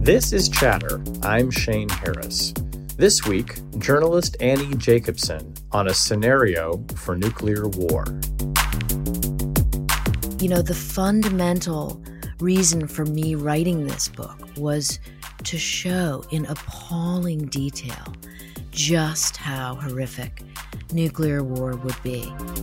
This is Chatter. I'm Shane Harris. This week, journalist Annie Jacobsen on a scenario for nuclear war. You know, the fundamental reason for me writing this book was to show in appalling detail just how horrific nuclear war would be.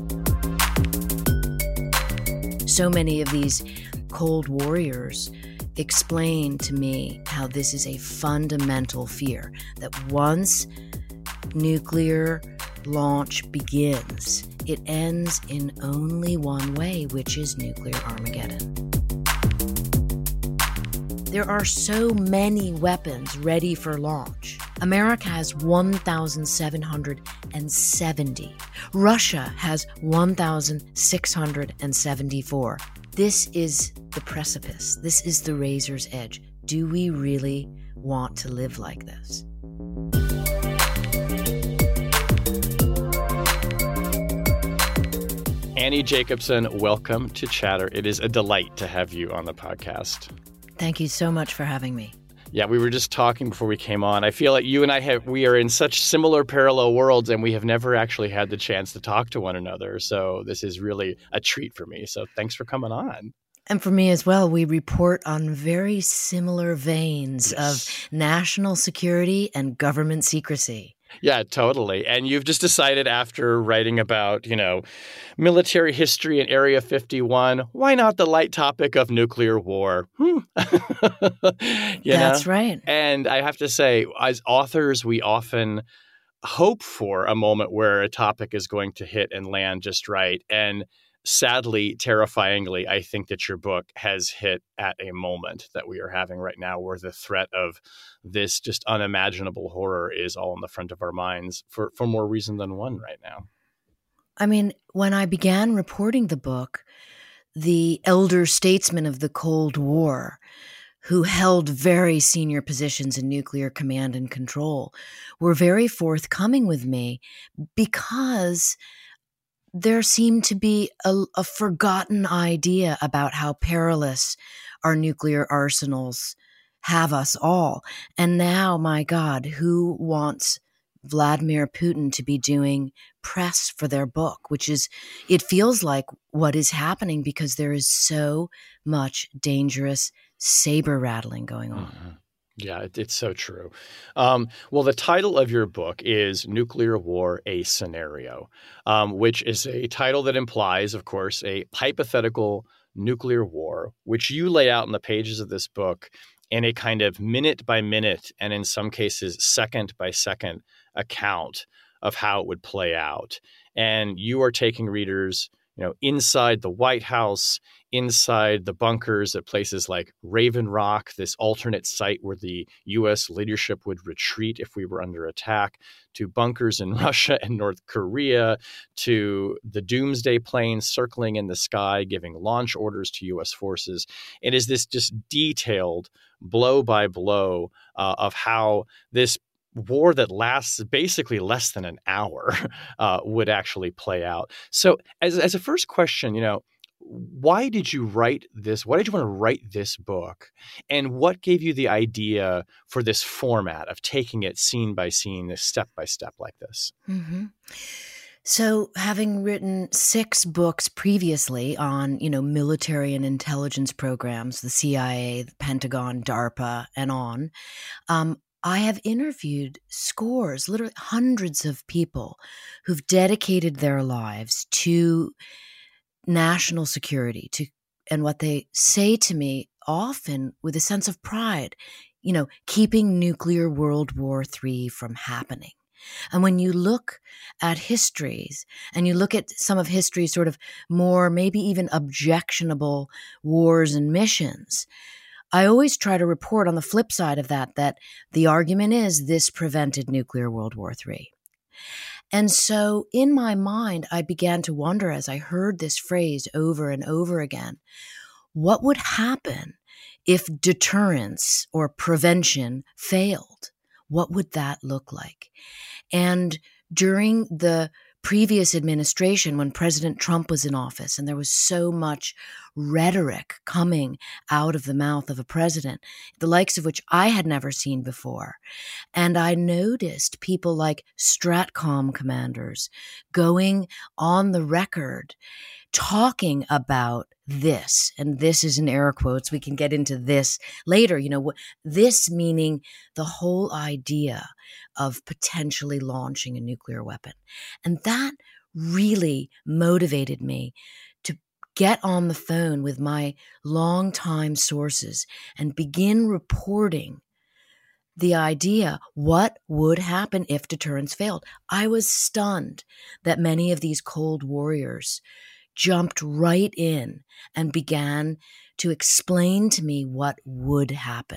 So many of these Cold Warriors explain to me how this is a fundamental fear, that once nuclear launch begins, it ends in only one way, which is nuclear Armageddon. There are so many weapons ready for launch. America has 1,770. Russia has 1,674. This is the precipice. This is the razor's edge. Do we really want to live like this? Annie Jacobsen, welcome to Chatter. It is a delight to have you on the podcast. Thank you so much for having me. Yeah, we were just talking before we came on. I feel like you and we are in such similar parallel worlds, and we have never actually had the chance to talk to one another. So this is really a treat for me. So thanks for coming on. And for me as well, we report on very similar veins of national security and government secrecy. Yeah, totally. And you've just decided after writing about, military history in Area 51, why not the light topic of nuclear war? That's right. And I have to say, as authors, we often hope for a moment where a topic is going to hit and land just right. And sadly, terrifyingly, I think that your book has hit at a moment that we are having right now where the threat of this just unimaginable horror is all in the front of our minds for more reason than one right now. I mean, when I began reporting the book, the elder statesmen of the Cold War, who held very senior positions in nuclear command and control, were very forthcoming with me because there seemed to be a forgotten idea about how perilous our nuclear arsenals have us all. And now, my God, who wants Vladimir Putin to be doing press for their book, which is, it feels like what is happening because there is so much dangerous saber rattling going on. Mm-hmm. Yeah, it's so true. Well, the title of your book is Nuclear War, a Scenario, which is a title that implies, of course, a hypothetical nuclear war, which you lay out in the pages of this book in a kind of minute by minute and in some cases second by second account of how it would play out. And you are taking readers inside the White House, inside the bunkers at places like Raven Rock, this alternate site where the U.S. leadership would retreat if we were under attack, to bunkers in Russia and North Korea, to the doomsday planes circling in the sky, giving launch orders to U.S. forces. It is this just detailed blow by blow of how this war that lasts basically less than an hour would actually play out. So as a first question, why did you write this? Why did you want to write this book? And what gave you the idea for this format of taking it scene by scene, step by step like this? Mm-hmm. So having written 6 books previously on, military and intelligence programs, the CIA, the Pentagon, DARPA, and on, I have interviewed scores, literally hundreds of people who've dedicated their lives to national security, and what they say to me often with a sense of pride, keeping nuclear World War III from happening. And when you look at histories and you look at some of history's sort of more, maybe even objectionable wars and missions, I always try to report on the flip side of that the argument is this prevented nuclear World War III. And so in my mind, I began to wonder as I heard this phrase over and over again, what would happen if deterrence or prevention failed? What would that look like? And during the previous administration, when President Trump was in office, and there was so much rhetoric coming out of the mouth of a president, the likes of which I had never seen before. And I noticed people like Stratcom commanders going on the record talking about this, and this is in air quotes. We can get into this later. This meaning the whole idea of potentially launching a nuclear weapon. And that really motivated me to get on the phone with my longtime sources and begin reporting the idea, what would happen if deterrence failed. I was stunned that many of these Cold Warriors jumped right in and began to explain to me what would happen.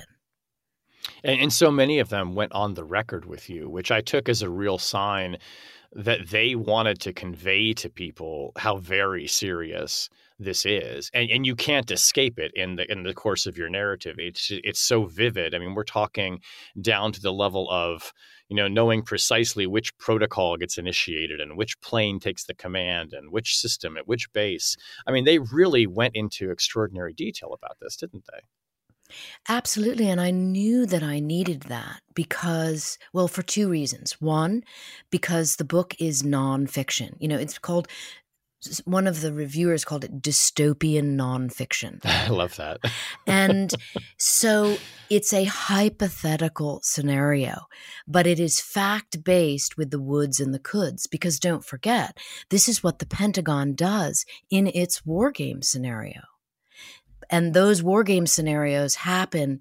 And so many of them went on the record with you, which I took as a real sign that they wanted to convey to people how very serious this is. And you can't escape it in the course of your narrative. It's so vivid. I mean, we're talking down to the level of, knowing precisely which protocol gets initiated and which plane takes the command and which system at which base. I mean, they really went into extraordinary detail about this, didn't they? Absolutely. And I knew that I needed that because, well, for two reasons. One, because the book is nonfiction. It's called, one of the reviewers called it dystopian nonfiction. I love that. And so it's a hypothetical scenario, but it is fact-based with the woulds and the coulds, because don't forget, this is what the Pentagon does in its war game scenario. And those war game scenarios happen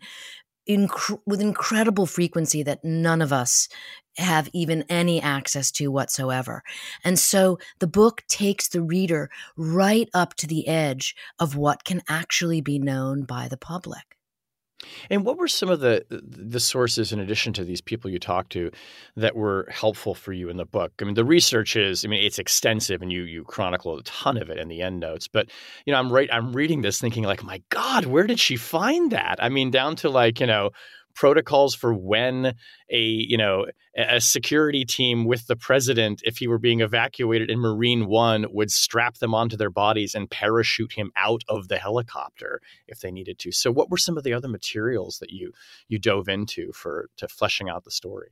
with incredible frequency that none of us have even any access to whatsoever. And so the book takes the reader right up to the edge of what can actually be known by the public. And what were some of the sources, in addition to these people you talked to, that were helpful for you in the book? I mean, the research it's extensive, and you chronicle a ton of it in the endnotes. But I'm reading this thinking like, my God, where did she find that? I mean, down to protocols for when a security team with the president, if he were being evacuated in Marine One, would strap them onto their bodies and parachute him out of the helicopter if they needed to. So what were some of the other materials that you dove into to fleshing out the story?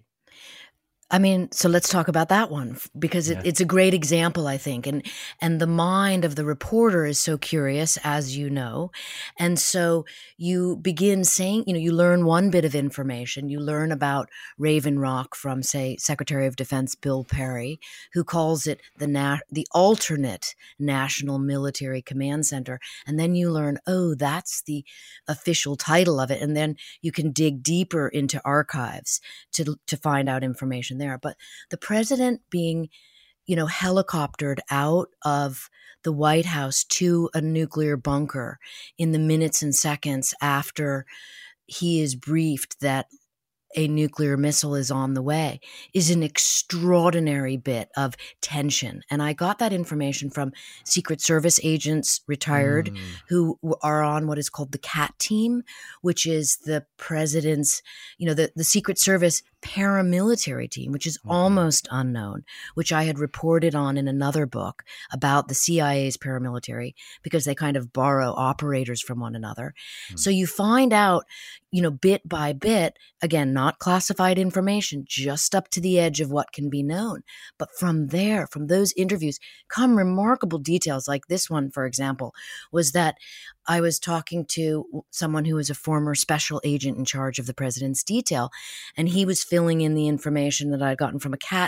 I mean, so let's talk about that one, because it's a great example, I think. And the mind of the reporter is so curious, as you know. And so you begin saying, you learn one bit of information. You learn about Raven Rock from, say, Secretary of Defense Bill Perry, who calls it the alternate National Military Command Center. And then you learn, that's the official title of it. And then you can dig deeper into archives to find out information there. But the president being, helicoptered out of the White House to a nuclear bunker in the minutes and seconds after he is briefed that a nuclear missile is on the way is an extraordinary bit of tension. And I got that information from Secret Service agents retired who are on what is called the CAT team, which is the president's, the Secret Service paramilitary team, which is almost unknown, which I had reported on in another book about the CIA's paramilitary, because they kind of borrow operators from one another. So you find out, bit by bit, again, not classified information, just up to the edge of what can be known. But from there, from those interviews, come remarkable details. Like this one, for example, was that I was talking to someone who was a former special agent in charge of the president's detail, and he was filling in the information that I'd gotten from a CAT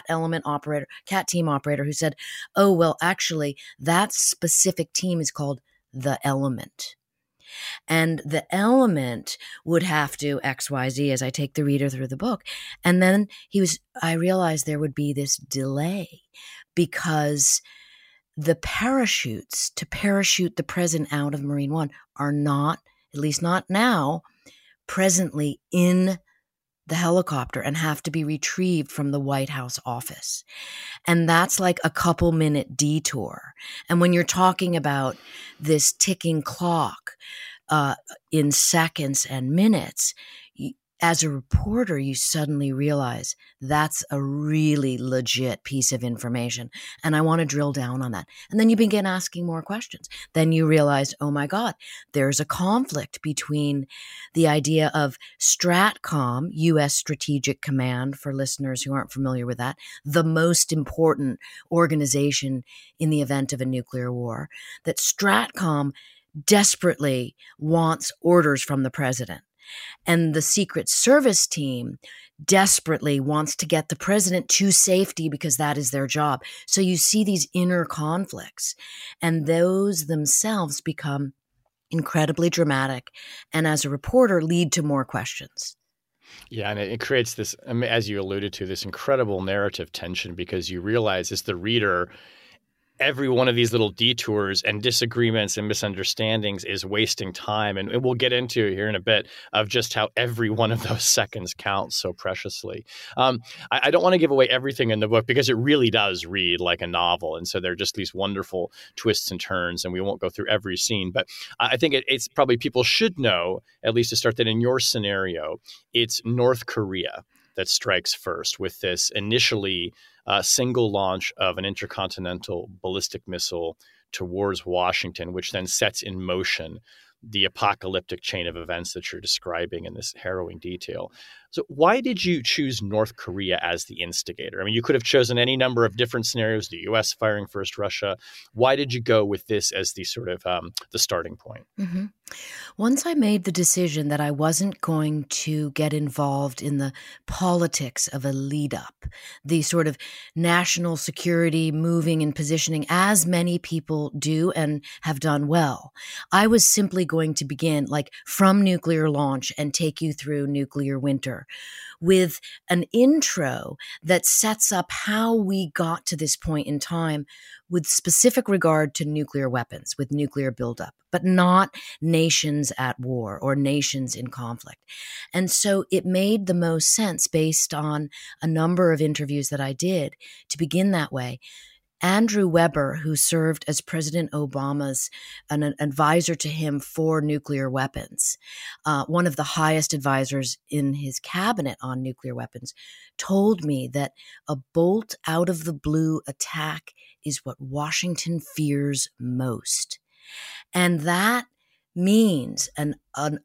team operator who said, oh, well, actually, that specific team is called the Element. And the Element would have to XYZ as I take the reader through the book. And then I realized there would be this delay because the parachutes to parachute the president out of Marine One are not, at least not now, presently in the helicopter and have to be retrieved from the White House office. And that's like a couple minute detour. And when you're talking about this ticking clock in seconds and minutes, as a reporter, you suddenly realize that's a really legit piece of information. And I want to drill down on that. And then you begin asking more questions. Then you realize, oh my God, there's a conflict between the idea of STRATCOM, U.S. Strategic Command, for listeners who aren't familiar with that, the most important organization in the event of a nuclear war, that STRATCOM desperately wants orders from the president. And the Secret Service team desperately wants to get the president to safety because that is their job. So you see these inner conflicts, and those themselves become incredibly dramatic, and as a reporter, lead to more questions. Yeah, and it creates this, as you alluded to, this incredible narrative tension, because you realize as the reader, every one of these little detours and disagreements and misunderstandings is wasting time. And we'll get into here in a bit of just how every one of those seconds counts so preciously. I don't want to give away everything in the book because it really does read like a novel. And so there are just these wonderful twists and turns, and we won't go through every scene. But I think it's probably people should know, at least to start, that in your scenario, it's North Korea that strikes first with this initially single launch of an intercontinental ballistic missile towards Washington, which then sets in motion the apocalyptic chain of events that you're describing in this harrowing detail. So why did you choose North Korea as the instigator? I mean, you could have chosen any number of different scenarios, the U.S. firing first, Russia. Why did you go with this as the sort of the starting point? Mm-hmm. Once I made the decision that I wasn't going to get involved in the politics of a lead up, the sort of national security moving and positioning, as many people do and have done well, I was simply going to begin like from nuclear launch and take you through nuclear winter with an intro that sets up how we got to this point in time with specific regard to nuclear weapons, with nuclear buildup, but not nations at war or nations in conflict. And so it made the most sense, based on a number of interviews that I did, to begin that way. Andrew Weber, who served as President Obama's an advisor to him for nuclear weapons, one of the highest advisors in his cabinet on nuclear weapons, told me that a bolt out of the blue attack is what Washington fears most. And that means an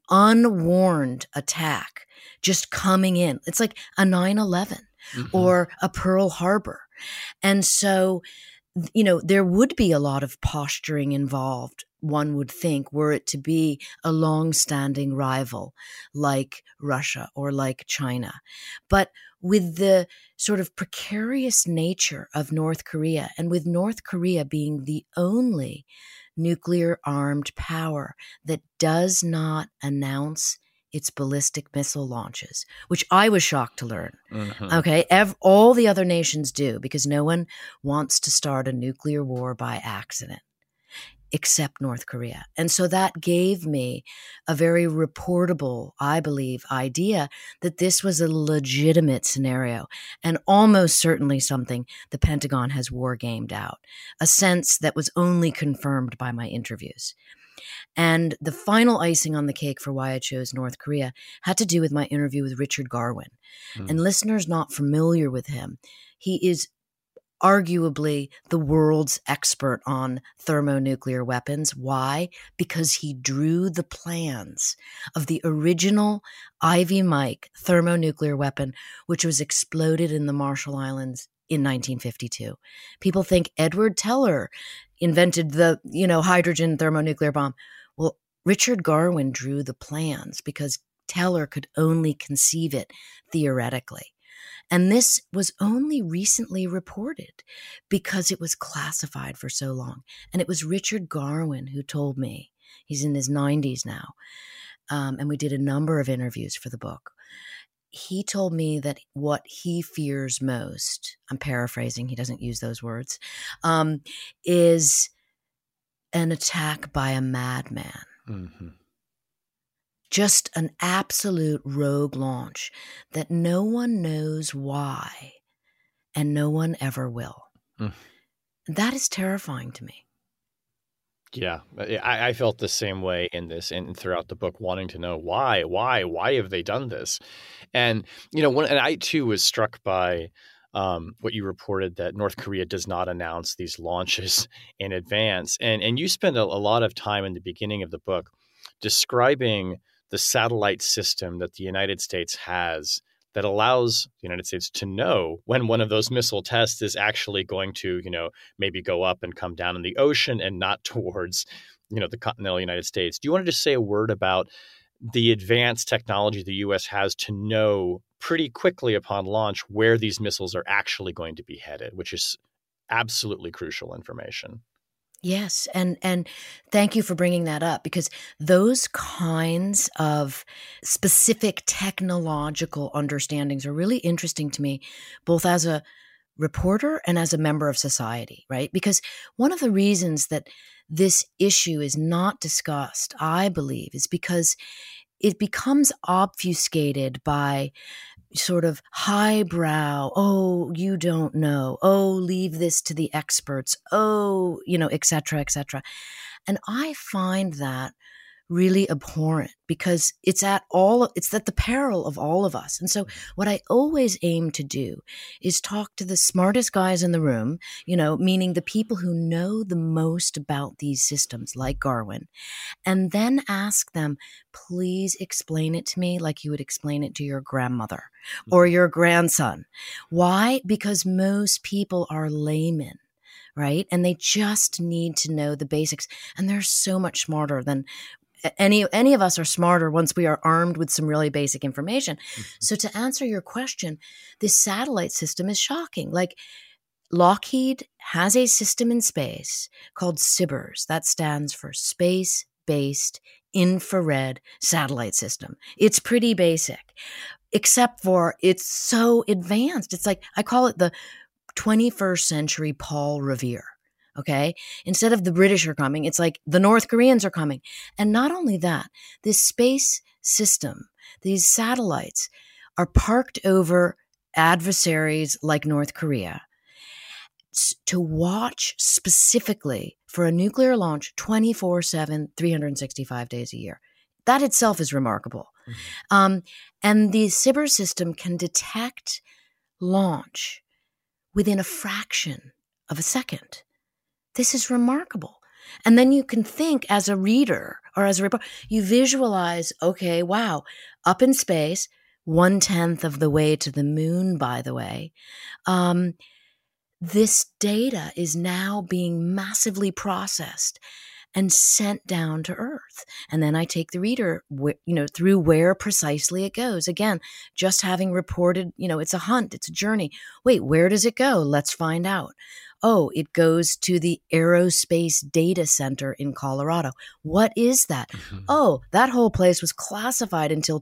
unwarned attack just coming in. It's like a 9/11 or a Pearl Harbor. And so, you know, there would be a lot of posturing involved, one would think, were it to be a long-standing rival like Russia or like China. But with the sort of precarious nature of North Korea, and with North Korea being the only nuclear-armed power that does not announce its ballistic missile launches, which I was shocked to learn. Mm-hmm. Okay, all the other nations do, because no one wants to start a nuclear war by accident, except North Korea. And so that gave me a very reportable, I believe, idea that this was a legitimate scenario, and almost certainly something the Pentagon has war-gamed out, a sense that was only confirmed by my interviews. And the final icing on the cake for why I chose North Korea had to do with my interview with Richard Garwin. And listeners not familiar with him, he is arguably the world's expert on thermonuclear weapons. Why? Because he drew the plans of the original Ivy Mike thermonuclear weapon, which was exploded in the Marshall Islands in 1952. People think Edward Teller invented the, hydrogen thermonuclear bomb. Well, Richard Garwin drew the plans because Teller could only conceive it theoretically. And this was only recently reported because it was classified for so long. And it was Richard Garwin who told me, he's in his 90s now, and we did a number of interviews for the book. He told me that what he fears most, I'm paraphrasing, he doesn't use those words, is an attack by a madman. Mm-hmm. Just an absolute rogue launch that no one knows why, and no one ever will. Mm. That is terrifying to me. Yeah, I felt the same way in this and throughout the book, wanting to know why have they done this? And and I too was struck by what you reported, that North Korea does not announce these launches in advance, and you spend a lot of time in the beginning of the book describing the satellite system that the United States has that allows the United States to know when one of those missile tests is actually going to, maybe go up and come down in the ocean and not towards, the continental United States. Do you want to just say a word about the advanced technology the U.S. has to know pretty quickly upon launch where these missiles are actually going to be headed, which is absolutely crucial information? Yes, and thank you for bringing that up, because those kinds of specific technological understandings are really interesting to me, both as a reporter and as a member of society, right? Because one of the reasons that this issue is not discussed, I believe, is because it becomes obfuscated by sort of highbrow, oh, you don't know, oh, leave this to the experts, oh, et cetera, et cetera. And I find that really abhorrent, because it's at the peril of all of us. And so what I always aim to do is talk to the smartest guys in the room, meaning the people who know the most about these systems, like Garwin, and then ask them, please explain it to me like you would explain it to your grandmother or your grandson. Why? Because most people are laymen, right? And they just need to know the basics. And they're so much smarter than any of us are smarter once we are armed with some really basic information. Mm-hmm. So to answer your question, this satellite system is shocking. Like, Lockheed has a system in space called SBIRS. That stands for Space-Based Infrared Satellite System. It's pretty basic, except for it's so advanced. It's like, I call it the 21st century Paul Revere. Okay. Instead of the British are coming, it's like the North Koreans are coming. And not only that, this space system, these satellites are parked over adversaries like North Korea to watch specifically for a nuclear launch 24/7, 365 days a year. That itself is remarkable. Mm-hmm. And the SBIRS system can detect launch within a fraction of a second. This is remarkable. And then you can think as a reader or as a reporter, you visualize, okay, wow, up in space, 1/10 of the way to the moon, by the way. This data is now being massively processed and sent down to Earth. And then I take the reader, through where precisely it goes. Again, just having reported, it's a hunt, it's a journey. Wait, where does it go? Let's find out. Oh, it goes to the Aerospace Data Center in Colorado. What is that? Mm-hmm. Oh, that whole place was classified until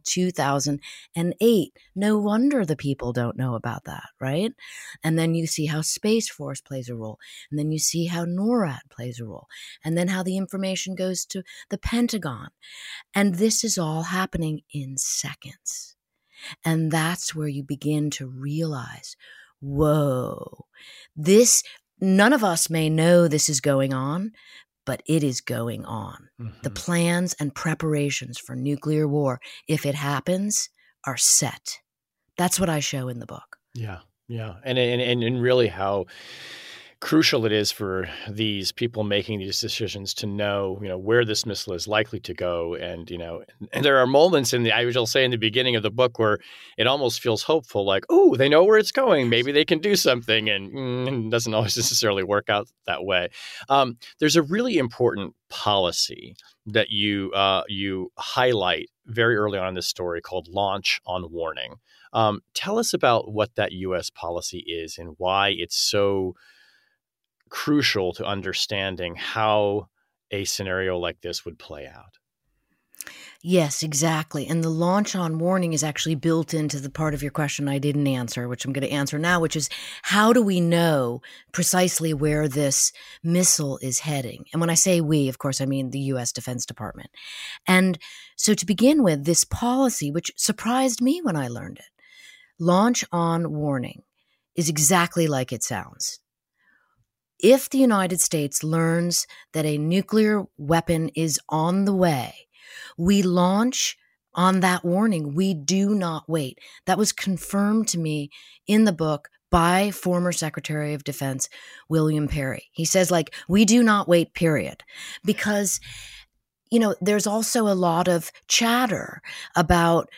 2008. No wonder the people don't know about that, right? And then you see how Space Force plays a role. And then you see how NORAD plays a role. And then how the information goes to the Pentagon. And this is all happening in seconds. And that's where you begin to realize, whoa, none of us may know this is going on, but it is going on. Mm-hmm. The plans and preparations for nuclear war, if it happens, are set. That's what I show in the book. Yeah, yeah. And really how crucial it is for these people making these decisions to know, where this missile is likely to go. And there are moments I will say in the beginning of the book where it almost feels hopeful, like, oh, they know where it's going. Maybe they can do something. And it doesn't always necessarily work out that way. There's a really important policy that you highlight very early on in this story called Launch on Warning. Tell us about what that U.S. policy is and why it's so crucial to understanding how a scenario like this would play out. Yes, exactly. And the launch on warning is actually built into the part of your question I didn't answer, which I'm going to answer now, which is, how do we know precisely where this missile is heading? And when I say we, of course, I mean the U.S. Defense Department. And so to begin with, this policy, which surprised me when I learned it, launch on warning, is exactly like it sounds. if the United States learns that a nuclear weapon is on the way, we launch on that warning. We do not wait. That was confirmed to me in the book by former Secretary of Defense William Perry. He says, like, we do not wait, period. Because, there's also a lot of chatter about,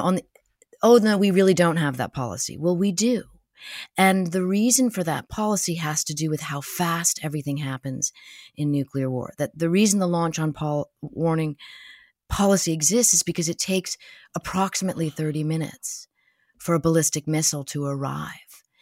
oh, no, we really don't have that policy. Well, we do. And the reason for that policy has to do with how fast everything happens in nuclear war. That the reason the launch on warning policy exists is because it takes approximately 30 minutes for a ballistic missile to arrive.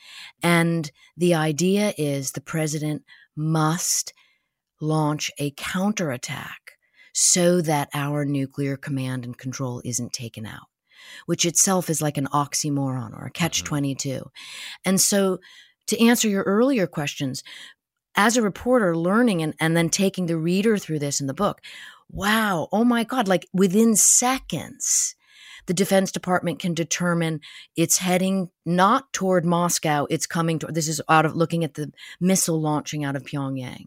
And the idea is the president must launch a counterattack so that our nuclear command and control isn't taken out, which itself is like an oxymoron or a catch-22. And so to answer your earlier questions, as a reporter learning and then taking the reader through this in the book, wow, oh my God, like within seconds, the Defense Department can determine it's heading not toward Moscow, it's coming toward, this is out of looking at the missile launching out of Pyongyang.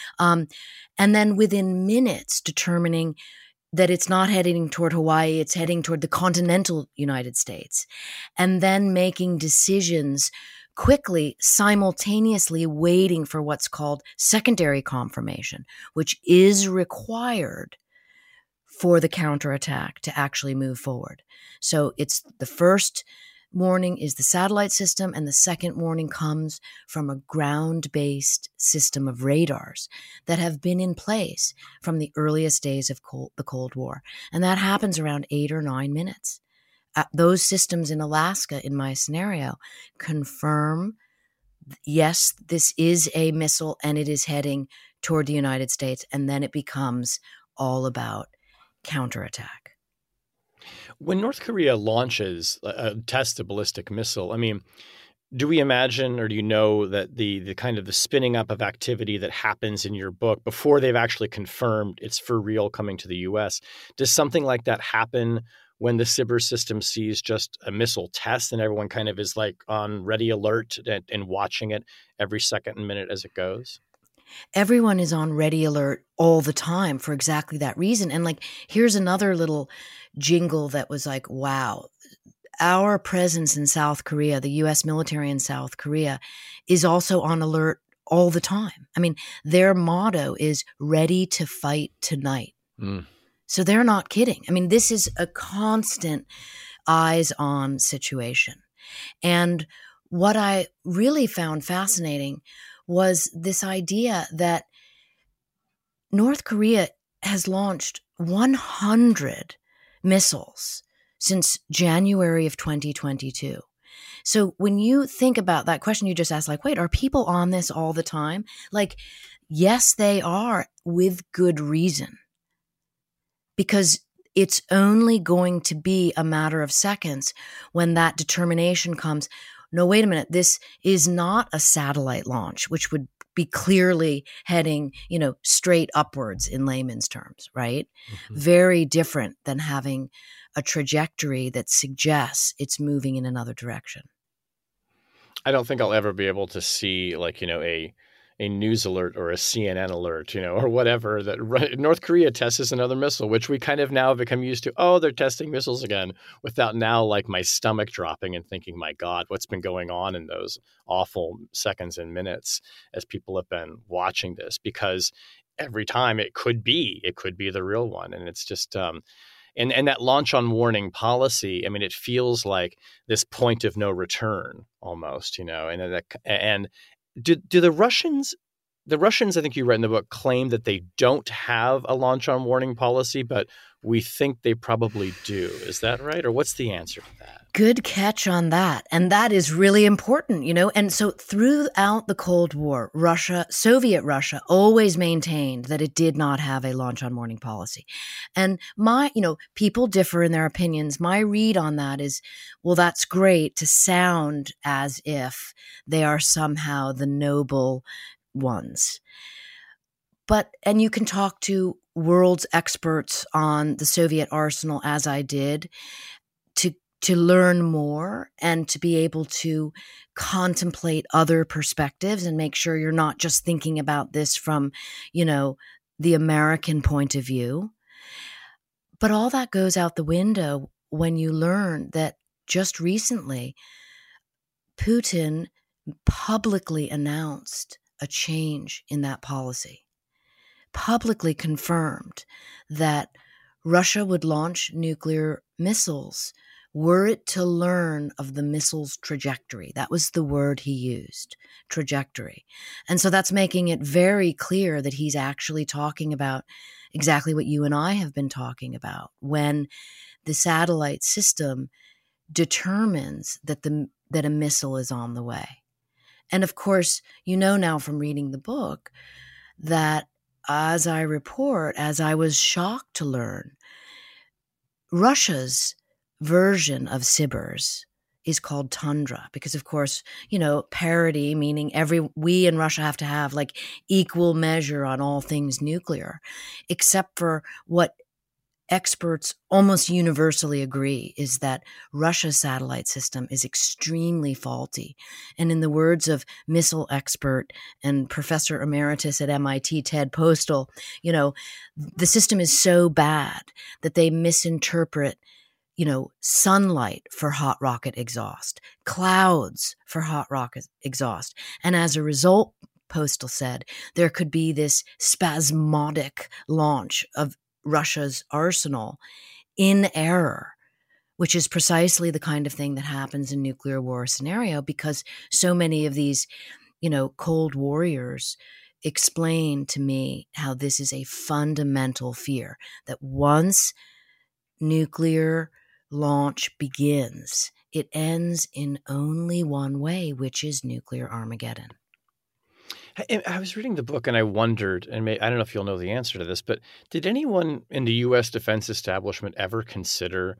And then within minutes determining that it's not heading toward Hawaii, it's heading toward the continental United States. And then making decisions quickly, simultaneously waiting for what's called secondary confirmation, which is required for the counterattack to actually move forward. So it's the first warning is the satellite system, and the second warning comes from a ground-based system of radars that have been in place from the earliest days of the Cold War. And that happens around 8 or 9 minutes. Those systems in Alaska, in my scenario, confirm, yes, this is a missile and it is heading toward the United States. And then it becomes all about counterattack. When North Korea launches tests a ballistic missile, I mean, do we imagine, or do you know that the kind of the spinning up of activity that happens in your book before they've actually confirmed it's for real coming to the U.S., does something like that happen when the SBIRS system sees just a missile test and everyone kind of is like on ready alert and watching it every second and minute as it goes? Everyone is on ready alert all the time for exactly that reason. And like, here's another little jingle that was like, wow, our presence in South Korea, the U.S. military in South Korea, is also on alert all the time. I mean, their motto is ready to fight tonight. So they're not kidding. I mean, this is a constant eyes on situation. And what I really found fascinating was this idea that North Korea has launched 100 missiles since January of 2022. So when you think about that question you just asked, like, wait, are people on this all the time? Like, yes, they are, with good reason. Because it's only going to be a matter of seconds when that determination comes. No, wait a minute, this is not a satellite launch, which would be clearly heading, straight upwards in layman's terms, right? Mm-hmm. Very different than having a trajectory that suggests it's moving in another direction. I don't think I'll ever be able to see a news alert or a CNN alert, or whatever, that North Korea tests another missile, which we kind of now have become used to. Oh, they're testing missiles again, without now like my stomach dropping and thinking, my God, what's been going on in those awful seconds and minutes as people have been watching this, because every time it could be the real one. And it's just, and that launch on warning policy, I mean, it feels like this point of no return almost, and do the Russians, I think you read in the book, claim that they don't have a launch on warning policy, but we think they probably do. Is that right? Or what's the answer to that? Good catch on that. And that is really important, And so throughout the Cold War, Soviet Russia always maintained that it did not have a launch on warning policy. And people differ in their opinions. My read on that is, well, that's great to sound as if they are somehow the noble ones. And you can talk to world's experts on the Soviet arsenal, as I did, to learn more and to be able to contemplate other perspectives and make sure you're not just thinking about this from, the American point of view. But all that goes out the window when you learn that just recently, Putin publicly announced a change in that policy, publicly confirmed that Russia would launch nuclear missiles were it to learn of the missile's trajectory. That was the word he used, trajectory. And so that's making it very clear that he's actually talking about exactly what you and I have been talking about, when the satellite system determines that a missile is on the way. And of course, now from reading the book that, as I was shocked to learn, Russia's version of Siburs is called Tundra because, of course, parity, meaning we in Russia have to have like equal measure on all things nuclear, except for what experts almost universally agree is that Russia's satellite system is extremely faulty. And in the words of missile expert and professor emeritus at MIT, Ted Postel, the system is so bad that they misinterpret sunlight for hot rocket exhaust, clouds for hot rocket exhaust. And as a result, Postel said, there could be this spasmodic launch of Russia's arsenal in error, which is precisely the kind of thing that happens in nuclear war scenario, because so many of these, Cold Warriors explain to me how this is a fundamental fear, that once nuclear launch begins, it ends in only one way, which is nuclear Armageddon. I was reading the book and I wondered, and I don't know if you'll know the answer to this, but did anyone in the U.S. defense establishment ever consider,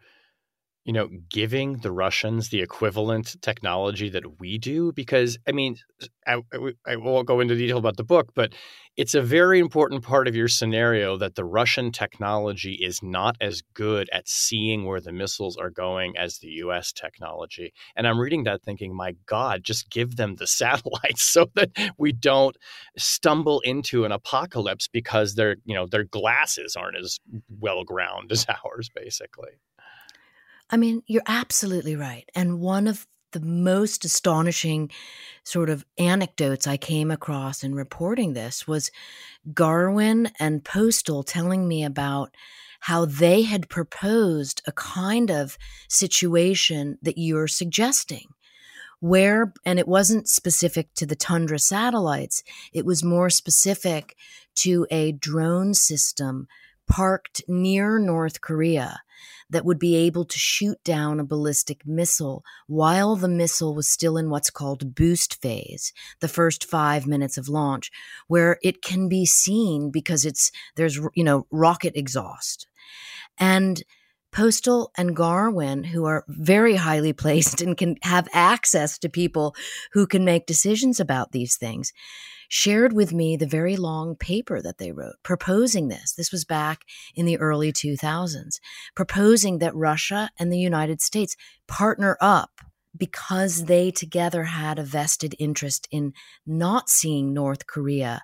giving the Russians the equivalent technology that we do? Because, I won't go into detail about the book, but it's a very important part of your scenario that the Russian technology is not as good at seeing where the missiles are going as the U.S. technology. And I'm reading that thinking, my God, just give them the satellites so that we don't stumble into an apocalypse because their glasses aren't as well ground as ours, basically. You're absolutely right. And one of the most astonishing sort of anecdotes I came across in reporting this was Garwin and Postel telling me about how they had proposed a kind of situation that you're suggesting, where, and it wasn't specific to the Tundra satellites, it was more specific to a drone system parked near North Korea that would be able to shoot down a ballistic missile while the missile was still in what's called boost phase, the first 5 minutes of launch, where it can be seen because there's rocket exhaust. And Postel and Garwin, who are very highly placed and can have access to people who can make decisions about these things, shared with me the very long paper that they wrote proposing this. This was back in the early 2000s, proposing that Russia and the United States partner up because they together had a vested interest in not seeing North Korea,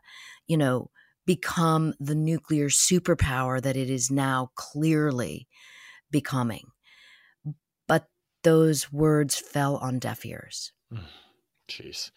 become the nuclear superpower that it is now clearly becoming. But those words fell on deaf ears. Jeez.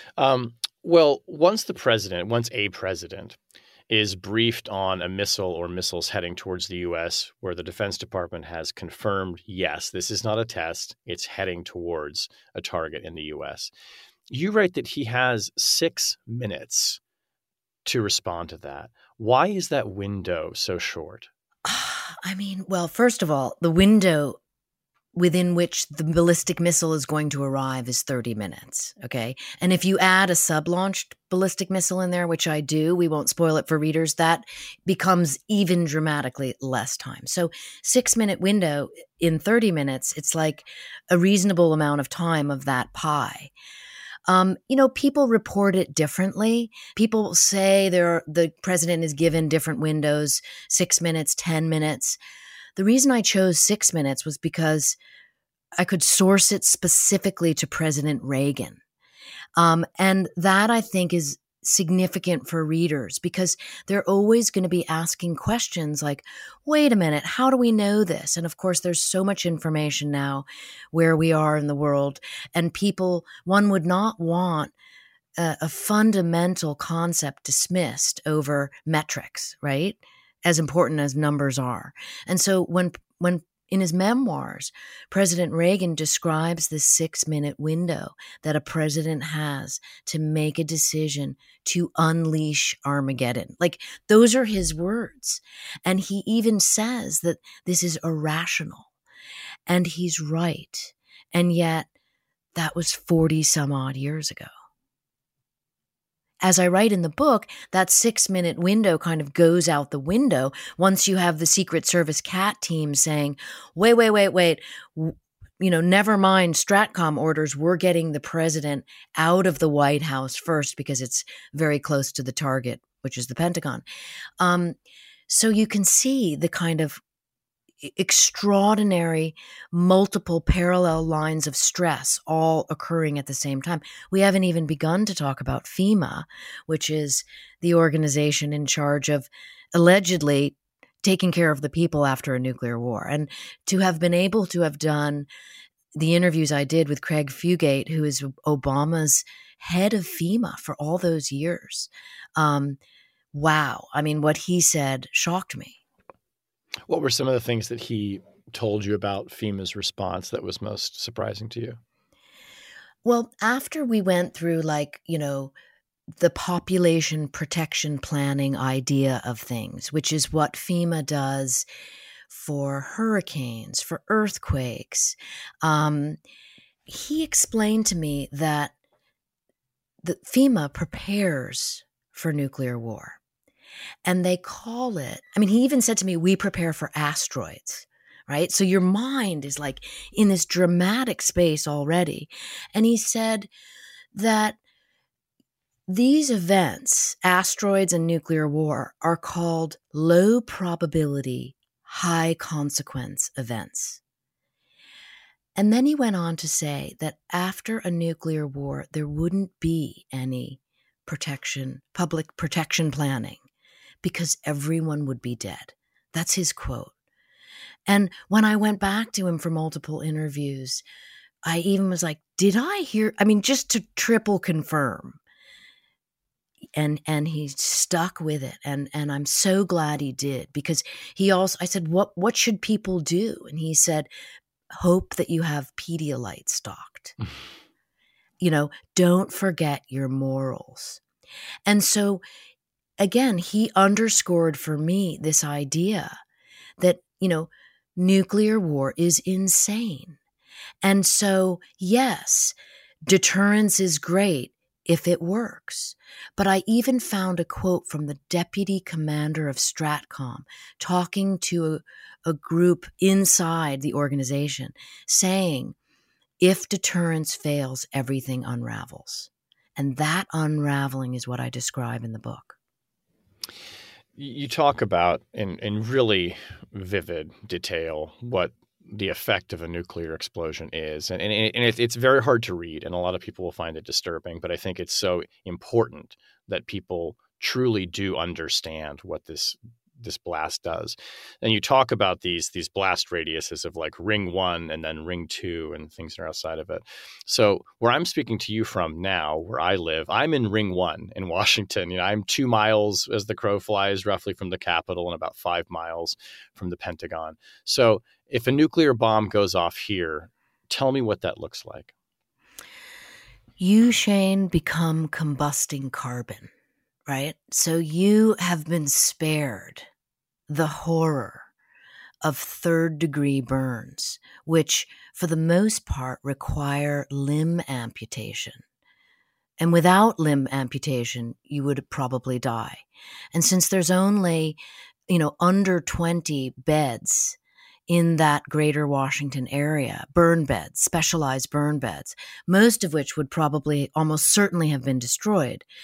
Well, once a president is briefed on a missile or missiles heading towards the U.S., where the Defense Department has confirmed, yes, this is not a test, it's heading towards a target in the U.S., you write that he has 6 minutes to respond to that. Why is that window so short? Well, first of all, the window within which the ballistic missile is going to arrive is 30 minutes, okay? And if you add a sub-launched ballistic missile in there, which I do, we won't spoil it for readers, that becomes even dramatically less time. So 6-minute window in 30 minutes, it's like a reasonable amount of time of that pie. People report it differently. People say the president is given different windows, 6 minutes, 10 minutes. The reason I chose 6 minutes was because I could source it specifically to President Reagan. And that, I think, is significant for readers because they're always going to be asking questions like, wait a minute, how do we know this? And of course, there's so much information now where we are in the world, and one would not want a fundamental concept dismissed over metrics, right? As important as numbers are. And so when in his memoirs, President Reagan describes the 6-minute window that a president has to make a decision to unleash Armageddon. Like, those are his words. And he even says that this is irrational. And he's right. And yet, that was 40 some odd years ago. As I write in the book, that 6-minute window kind of goes out the window once you have the Secret Service CAT team saying, wait, never mind Stratcom orders. We're getting the president out of the White House first because it's very close to the target, which is the Pentagon. So you can see the kind of extraordinary multiple parallel lines of stress all occurring at the same time. We haven't even begun to talk about FEMA, which is the organization in charge of allegedly taking care of the people after a nuclear war. And to have been able to have done the interviews I did with Craig Fugate, who is Obama's head of FEMA for all those years. Wow. I mean, what he said shocked me. What were some of the things that he told you about FEMA's response that was most surprising to you? Well, after we went through the population protection planning idea of things, which is what FEMA does for hurricanes, for earthquakes, he explained to me that the FEMA prepares for nuclear war. And they call it, he even said to me, we prepare for asteroids, right? So your mind is like in this dramatic space already. And he said that these events, asteroids and nuclear war, are called low probability, high consequence events. And then he went on to say that after a nuclear war, there wouldn't be any public protection planning, because everyone would be dead. That's his quote. And when I went back to him for multiple interviews, I even was like, did I hear, just to triple confirm. And he stuck with it. And I'm so glad he did, because I said, what should people do? And he said, hope that you have Pedialyte stocked. Don't forget your morals. And so, again, he underscored for me this idea that, nuclear war is insane. And so, yes, deterrence is great if it works. But I even found a quote from the deputy commander of Stratcom talking to a group inside the organization saying, if deterrence fails, everything unravels. And that unraveling is what I describe in the book. You talk about in really vivid detail what the effect of a nuclear explosion is. And it's very hard to read, and a lot of people will find it disturbing, but I think it's so important that people truly do understand what this blast does. And you talk about these blast radiuses of like ring 1 and then ring 2 and things that are outside of it. So where I'm speaking to you from now, where I live, I'm in ring 1 in Washington. I'm 2 miles as the crow flies roughly from the Capitol and about 5 miles from the Pentagon. So if a nuclear bomb goes off here, tell me what that looks like. You, Shane, become combusting carbon, right? So you have been spared the horror of third-degree burns, which for the most part require limb amputation. And without limb amputation, you would probably die. And since there's only, under 20 beds in that greater Washington area, burn beds, specialized burn beds, most of which would probably almost certainly have been destroyed,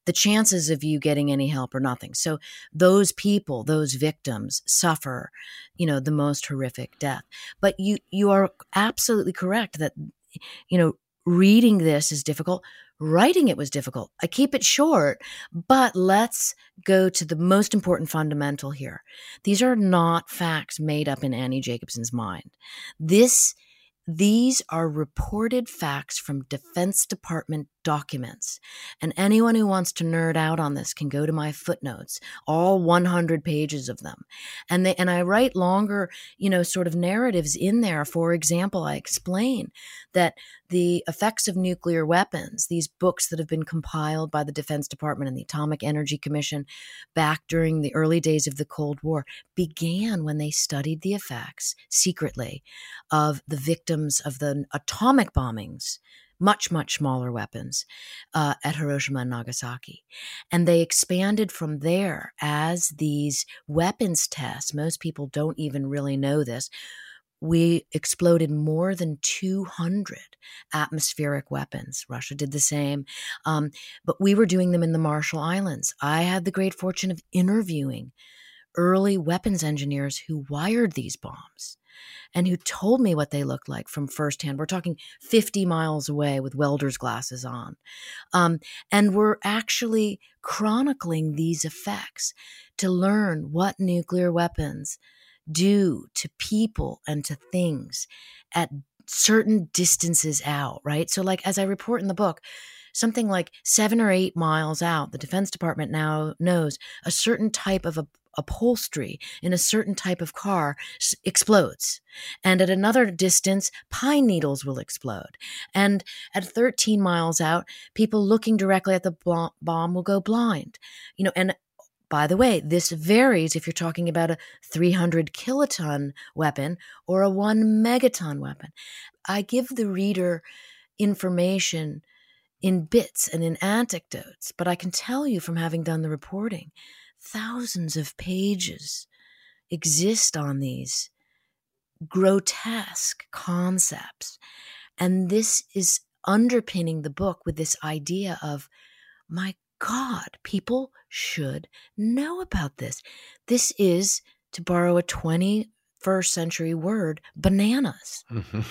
the chances of you getting any help are nothing. So those people, those victims suffer, the most horrific death. But you are absolutely correct that, reading this is difficult. Writing it was difficult. I keep it short, but let's go to the most important fundamental here. These are not facts made up in Annie Jacobsen's mind. These are reported facts from Defense Department documents. And anyone who wants to nerd out on this can go to my footnotes, all 100 pages of them. And I write longer, sort of narratives in there. For example, I explain that the effects of nuclear weapons, these books that have been compiled by the Defense Department and the Atomic Energy Commission back during the early days of the Cold War, began when they studied the effects secretly of the victims of the atomic bombings, much, much smaller weapons at Hiroshima and Nagasaki. And they expanded from there as these weapons tests. Most people don't even really know this. We exploded more than 200 atmospheric weapons. Russia did the same. But we were doing them in the Marshall Islands. I had the great fortune of interviewing early weapons engineers who wired these bombs and who told me what they looked like from firsthand. We're talking 50 miles away with welder's glasses on. And we're actually chronicling these effects to learn what nuclear weapons do to people and to things at certain distances out, right? So like, as I report in the book, something like 7 or 8 miles out, the Defense Department now knows a certain type of upholstery in a certain type of car explodes. And at another distance, pine needles will explode. And at 13 miles out, people looking directly at the bomb will go blind. And by the way, this varies if you're talking about a 300 kiloton weapon or a 1 megaton weapon. I give the reader information in bits and in anecdotes, but I can tell you from having done the reporting, thousands of pages exist on these grotesque concepts. And this is underpinning the book with this idea of, my God, people should know about this. This is, to borrow a 21st century word, bananas.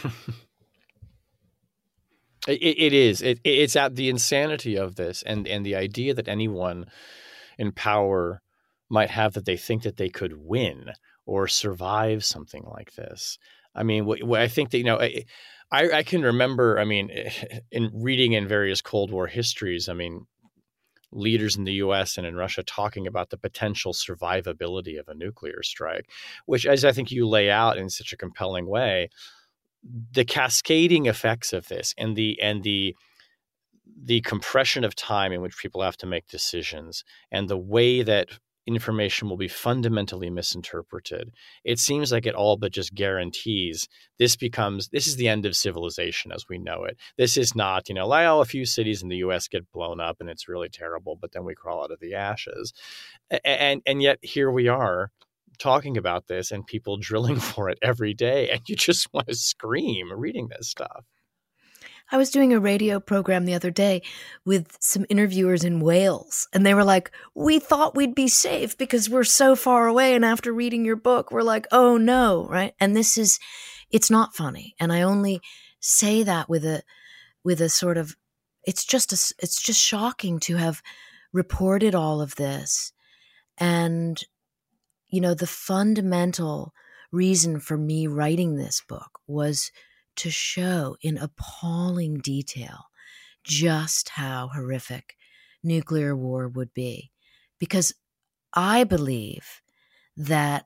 It is. It's at the insanity of this and the idea that anyone in power might have that they think that they could win or survive something like this. I mean, I think that, I can remember, in reading in various Cold War histories, leaders in the US and in Russia talking about the potential survivability of a nuclear strike, which, as I think you lay out in such a compelling way, the cascading effects of this and the compression of time in which people have to make decisions and the way that information will be fundamentally misinterpreted. It seems like it all but just guarantees this is the end of civilization as we know it. This is not, a few cities in the US get blown up and it's really terrible, but then we crawl out of the ashes. And yet here we are talking about this and people drilling for it every day. And you just want to scream reading this stuff. I was doing a radio program the other day with some interviewers in Wales, and they were like, we thought we'd be safe because we're so far away. And after reading your book, we're like, oh no, right? And it's not funny. And I only say that with a sort of, it's just shocking to have reported all of this. And, the fundamental reason for me writing this book was to show in appalling detail just how horrific nuclear war would be. Because I believe that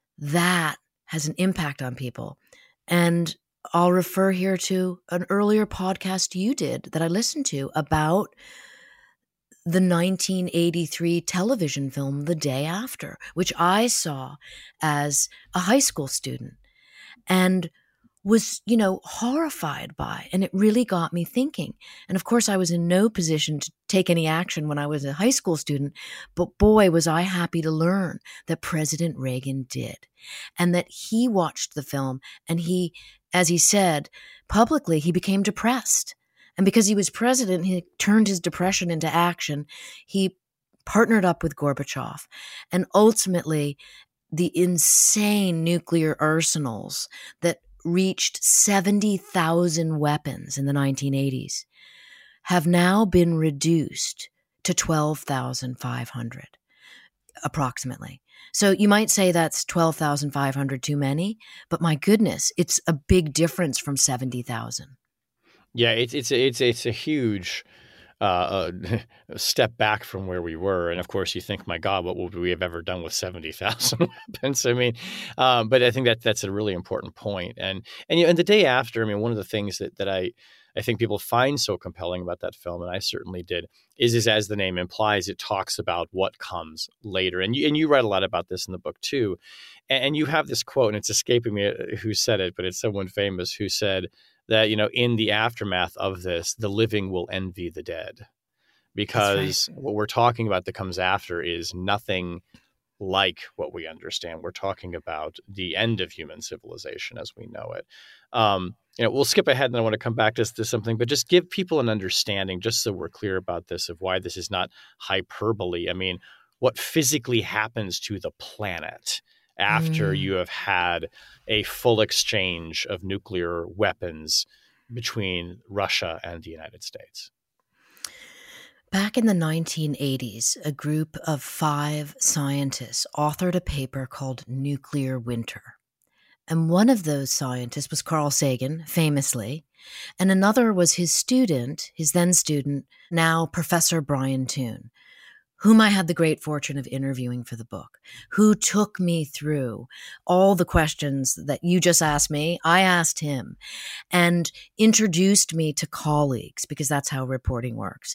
has an impact on people. And I'll refer here to an earlier podcast you did that I listened to about the 1983 television film The Day After, which I saw as a high school student and was, horrified by. And it really got me thinking. And of course, I was in no position to take any action when I was a high school student, but boy, was I happy to learn that President Reagan did, and that he watched the film and he, as he said publicly, he became depressed. And because he was president, he turned his depression into action. He partnered up with Gorbachev. And ultimately, the insane nuclear arsenals that reached 70,000 weapons in the 1980s have now been reduced to 12,500, approximately. So you might say that's 12,500 too many, but my goodness, it's a big difference from 70,000. Yeah, it's a huge step back from where we were, and of course, you think, my God, what would we have ever done with 70,000 weapons? I mean, but I think that's a really important point. And the day after, I mean, one of the things that I think people find so compelling about that film, and I certainly did, is as the name implies, it talks about what comes later. And you write a lot about this in the book too. And you have this quote, and it's escaping me who said it, but it's someone famous who said that, in the aftermath of this, the living will envy the dead, because what we're talking about that comes after is nothing like what we understand. We're talking about the end of human civilization as we know it. We'll skip ahead, and I want to come back to something, but just give people an understanding, just so we're clear about this, of why this is not hyperbole. I mean, what physically happens to the planet after you have had a full exchange of nuclear weapons between Russia and the United States. Back in the 1980s, a group of 5 scientists authored a paper called Nuclear Winter. And one of those scientists was Carl Sagan, famously, and another was his then student, now Professor Brian Toon, whom I had the great fortune of interviewing for the book, who took me through all the questions that you just asked me. I asked him, and introduced me to colleagues, because that's how reporting works.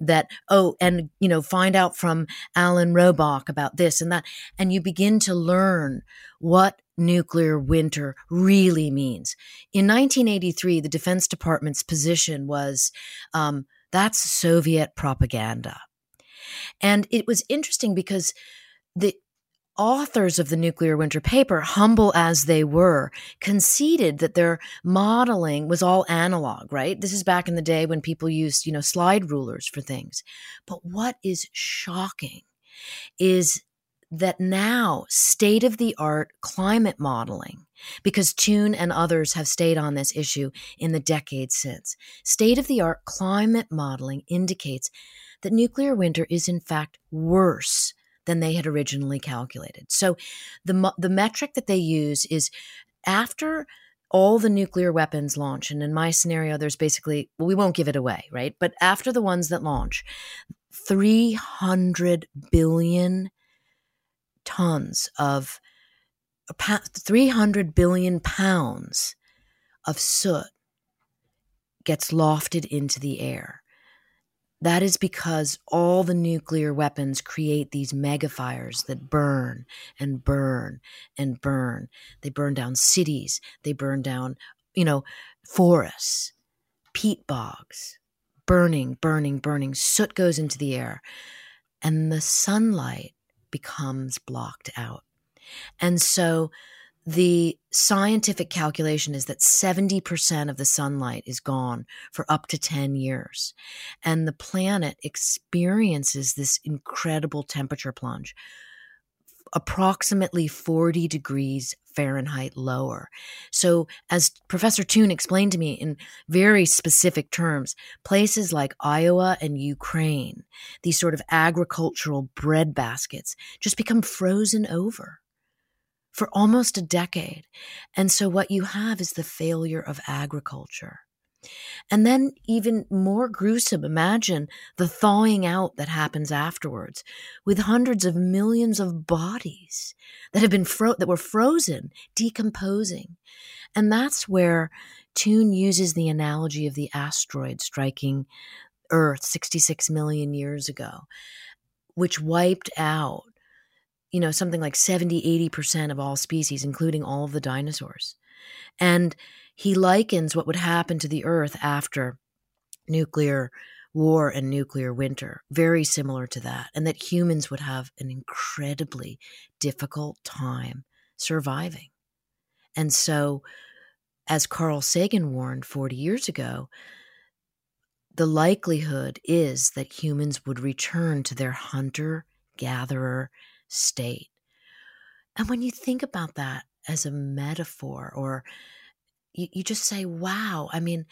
Find out from Alan Robach about this and that. And you begin to learn what nuclear winter really means. In 1983, the Defense Department's position was, that's Soviet propaganda. And it was interesting because the authors of the Nuclear Winter paper, humble as they were, conceded that their modeling was all analog, right? This is back in the day when people used, slide rulers for things. But what is shocking is that now state-of-the-art climate modeling, because Toon and others have stayed on this issue in the decades since, state-of-the-art climate modeling indicates that nuclear winter is in fact worse than they had originally calculated. So the metric that they use is after all the nuclear weapons launch, and in my scenario, there's basically, we won't give it away, right? But after the ones that launch, 300 billion tons of 300 billion pounds of soot gets lofted into the air. That is because all the nuclear weapons create these megafires that burn and burn and burn. They burn down cities. They burn down, forests, peat bogs, burning, burning, burning. Soot goes into the air, and the sunlight becomes blocked out. And so the scientific calculation is that 70% of the sunlight is gone for up to 10 years. And the planet experiences this incredible temperature plunge, approximately 40 degrees Fahrenheit lower. So as Professor Toon explained to me in very specific terms, places like Iowa and Ukraine, these sort of agricultural breadbaskets, just become frozen over for almost a decade. And so what you have is the failure of agriculture. And then even more gruesome, imagine the thawing out that happens afterwards, with hundreds of millions of bodies that have been that were frozen, decomposing. And that's where Toon uses the analogy of the asteroid striking Earth 66 million years ago, which wiped out something like 70-80% of all species, including all of the dinosaurs. And he likens what would happen to the Earth after nuclear war and nuclear winter, very similar to that, and that humans would have an incredibly difficult time surviving. And so, as Carl Sagan warned 40 years ago, the likelihood is that humans would return to their hunter-gatherer state. And when you think about that as a metaphor, or you just say, wow, I mean,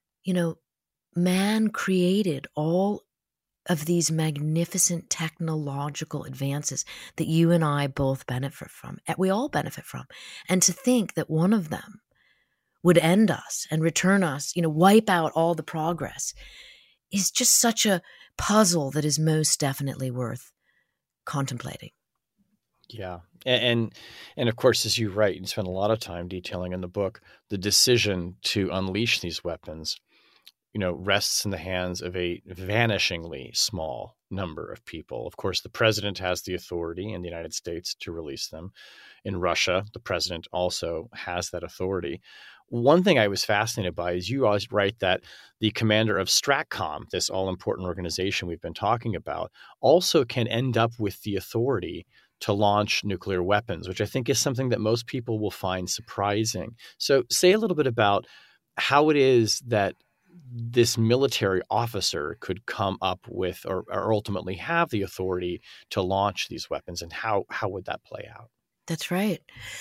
man created all of these magnificent technological advances that you and I both benefit from, we all benefit from. And to think that one of them would end us and return us, wipe out all the progress, is just such a puzzle that is most definitely worth contemplating. Yeah. And of course, as you write, you spend a lot of time detailing in the book, the decision to unleash these weapons, rests in the hands of a vanishingly small number of people. Of course, the president has the authority in the United States to release them. In Russia, the president also has that authority. One thing I was fascinated by is you always write that the commander of STRATCOM, this all-important organization we've been talking about, also can end up with the authority to launch nuclear weapons, which I think is something that most people will find surprising. So say a little bit about how it is that this military officer could come up with or ultimately have the authority to launch these weapons, and how would that play out? That's right.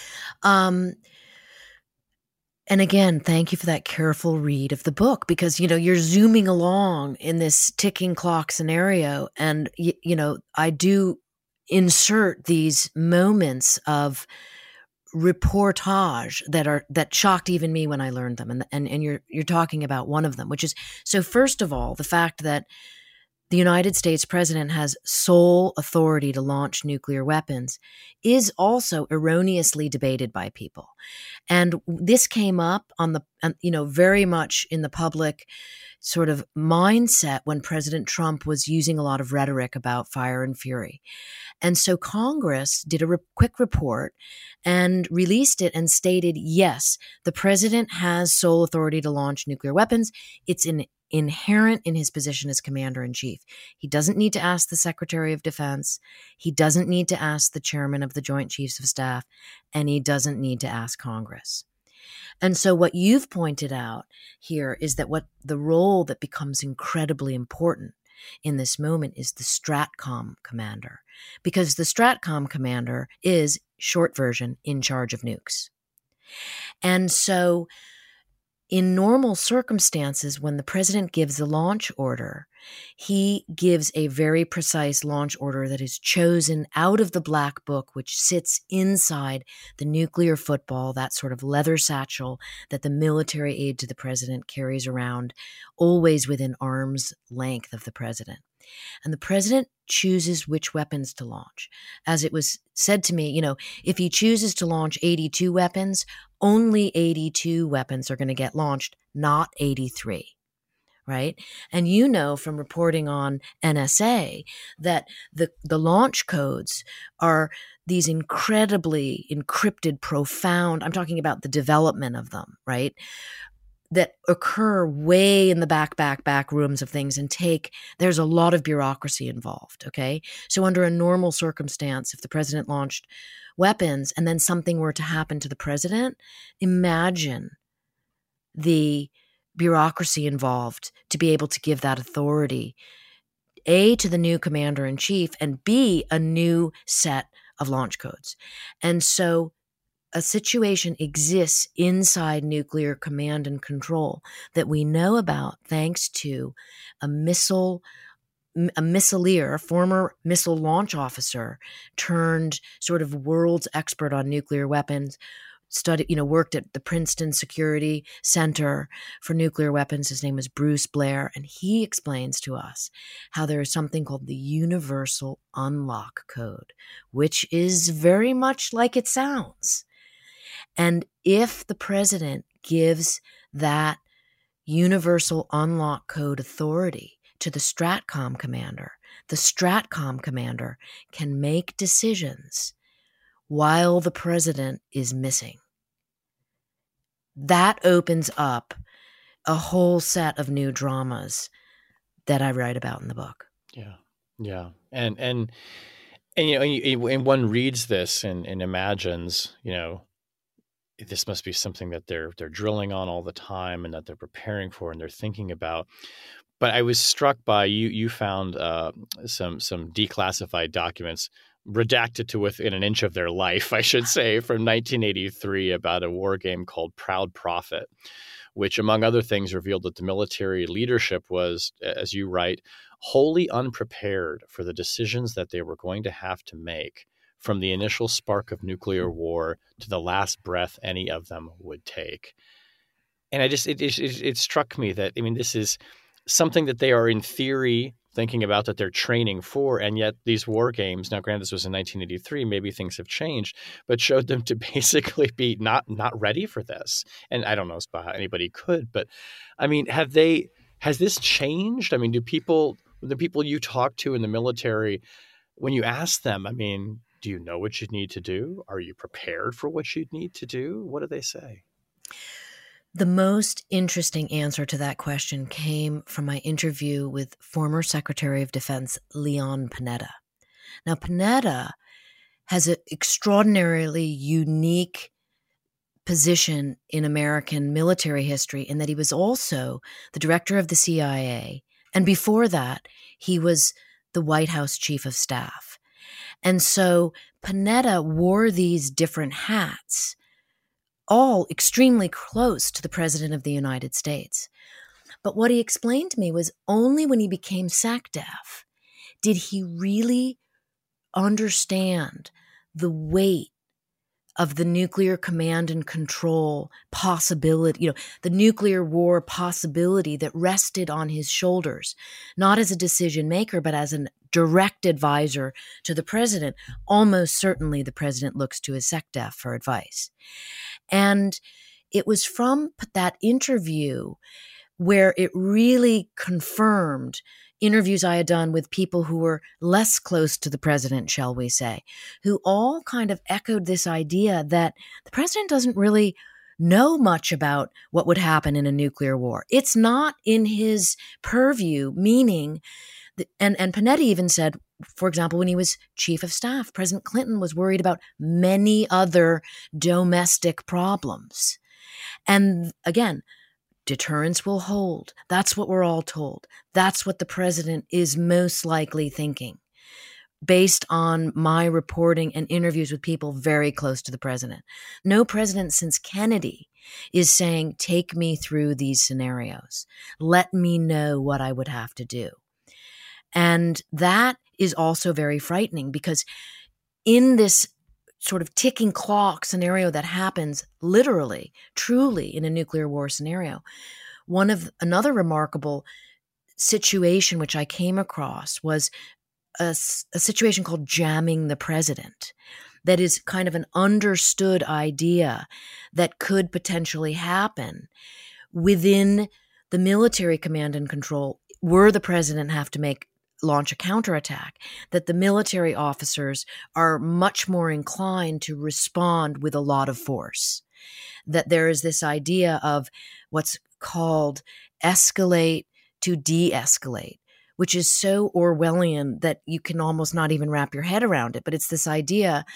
And again, thank you for that careful read of the book, because, you're zooming along in this ticking clock scenario. And, I do insert these moments of reportage that shocked even me when I learned them. And you're talking about one of them, which is, so first of all, the fact that the United States president has sole authority to launch nuclear weapons is also erroneously debated by people. And this came up very much in the public sort of mindset when President Trump was using a lot of rhetoric about fire and fury. And so Congress did a quick report and released it and stated, yes, the president has sole authority to launch nuclear weapons. It's inherent in his position as commander-in-chief. He doesn't need to ask the Secretary of Defense. He doesn't need to ask the chairman of the Joint Chiefs of Staff, and he doesn't need to ask Congress. And so what you've pointed out here is that what the role that becomes incredibly important in this moment is the STRATCOM commander, because the STRATCOM commander is, short version, in charge of nukes. And so in normal circumstances, when the president gives a launch order, he gives a very precise launch order that is chosen out of the black book, which sits inside the nuclear football, that sort of leather satchel that the military aide to the president carries around, always within arm's length of the president. And the president chooses which weapons to launch. As it was said to me, if he chooses to launch 82 weapons, only 82 weapons are going to get launched, not 83. Right? And from reporting on NSA that the launch codes are these incredibly encrypted, profound, I'm talking about the development of them, right? That occur way in the back rooms of things and there's a lot of bureaucracy involved, okay? So under a normal circumstance, if the president launched weapons and then something were to happen to the president, imagine the bureaucracy involved to be able to give that authority, A, to the new commander-in-chief, and B, a new set of launch codes. And so a situation exists inside nuclear command and control that we know about thanks to a missileer, a former missile launch officer turned sort of world's expert on nuclear weapons, worked at the Princeton Security Center for Nuclear Weapons. His name is Bruce Blair, and he explains to us how there is something called the Universal Unlock Code, which is very much like it sounds. And if the president gives that Universal Unlock Code authority to the STRATCOM commander can make decisions while the president is missing. That opens up a whole set of new dramas that I write about in the book. Yeah. And one reads this and imagines, this must be something that they're drilling on all the time and that they're preparing for and they're thinking about. But I was struck by you found some declassified documents redacted to within an inch of their life, I should say, from 1983 about a war game called Proud Prophet, which, among other things, revealed that the military leadership was, as you write, wholly unprepared for the decisions that they were going to have to make from the initial spark of nuclear war to the last breath any of them would take. And it struck me that, I mean, this is something that they are in theory thinking about, that they're training for, and yet these war games, now granted this was in 1983, maybe things have changed, but showed them to basically be not ready for this. And I don't know how anybody could, but I mean, has this changed? I mean, the people you talk to in the military, when you ask them, I mean, do you know what you need to do? Are you prepared for what you need to do? What do they say? The most interesting answer to that question came from my interview with former Secretary of Defense Leon Panetta. Now, Panetta has an extraordinarily unique position in American military history in that he was also the director of the CIA, and before that, he was the White House Chief of Staff. And so Panetta wore these different hats, all extremely close to the President of the United States. But what he explained to me was only when he became SecDef did he really understand the weight of the nuclear command and control possibility, the nuclear war possibility that rested on his shoulders, not as a decision maker, but as a direct advisor to the president. Almost certainly the president looks to his SecDef for advice. And it was from that interview where it really confirmed interviews I had done with people who were less close to the president, shall we say, who all kind of echoed this idea that the president doesn't really know much about what would happen in a nuclear war. It's not in his purview, meaning and Panetta even said, for example, when he was chief of staff, President Clinton was worried about many other domestic problems. And again, deterrence will hold. That's what we're all told. That's what the president is most likely thinking, based on my reporting and interviews with people very close to the president. No president since Kennedy is saying, take me through these scenarios. Let me know what I would have to do. And that is also very frightening, because in this sort of ticking clock scenario that happens literally, truly in a nuclear war scenario, another remarkable situation which I came across was a situation called jamming the president. That is kind of an understood idea that could potentially happen within the military command and control were the president have to launch a counterattack, that the military officers are much more inclined to respond with a lot of force. That there is this idea of what's called escalate to de-escalate, which is so Orwellian that you can almost not even wrap your head around it. But it's this idea,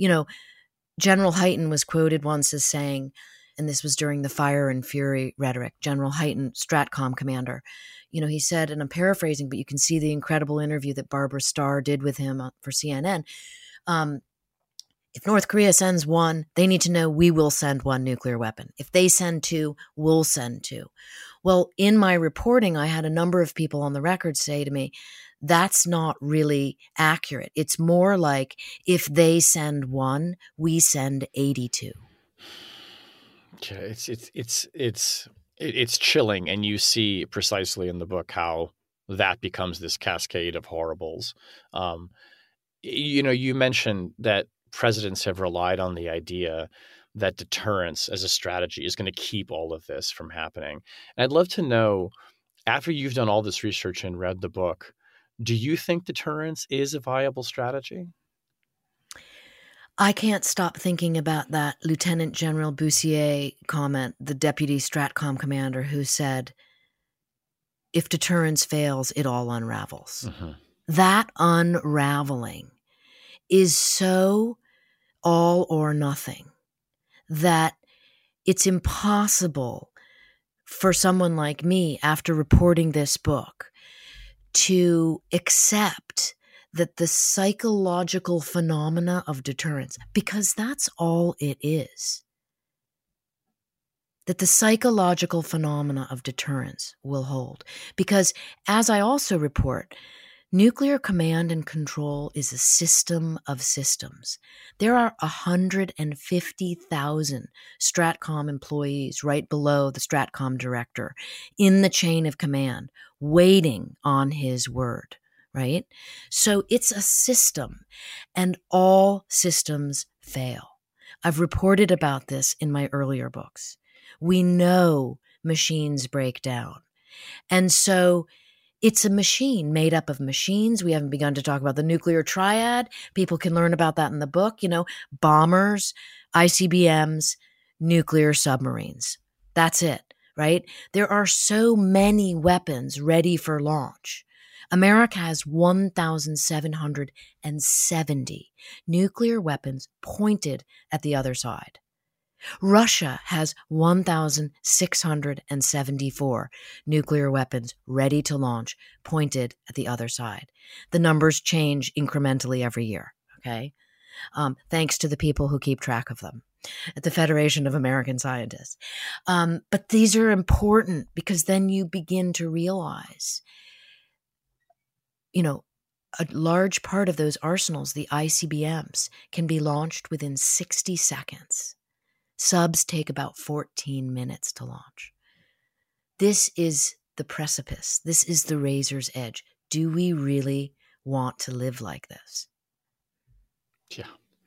General Hyten was quoted once as saying, and this was during the Fire and Fury rhetoric, General Hyten, STRATCOM commander, he said, and I'm paraphrasing, but you can see the incredible interview that Barbara Starr did with him for CNN. If North Korea sends one, they need to know we will send one nuclear weapon. If they send two, we'll send two. Well, in my reporting, I had a number of people on the record say to me, that's not really accurate. It's more like if they send one, we send 82. Yeah, it's chilling, and you see precisely in the book how that becomes this cascade of horribles. You mentioned that presidents have relied on the idea that deterrence as a strategy is going to keep all of this from happening. And I'd love to know, after you've done all this research and read the book, do you think deterrence is a viable strategy? I can't stop thinking about that Lieutenant General Bussier comment, the deputy STRATCOM commander, who said, if deterrence fails, it all unravels. Mm-hmm. That unraveling is so all or nothing that it's impossible for someone like me, after reporting this book, to accept that the psychological phenomena of deterrence, because that's all it is, that the psychological phenomena of deterrence will hold. Because as I also report, nuclear command and control is a system of systems. There are 150,000 STRATCOM employees right below the STRATCOM director in the chain of command, waiting on his word, right? So it's a system, and all systems fail. I've reported about this in my earlier books. We know machines break down. And so it's a machine made up of machines. We haven't begun to talk about the nuclear triad. People can learn about that in the book, bombers, ICBMs, nuclear submarines. That's it, right? There are so many weapons ready for launch. America has 1,770 nuclear weapons pointed at the other side. Russia has 1,674 nuclear weapons ready to launch, pointed at the other side. The numbers change incrementally every year, okay? Thanks to the people who keep track of them at the Federation of American Scientists. But these are important because then you begin to realize, a large part of those arsenals, the ICBMs, can be launched within 60 seconds. Subs take about 14 minutes to launch. This is the precipice. This is the razor's edge. Do we really want to live like this? Yeah.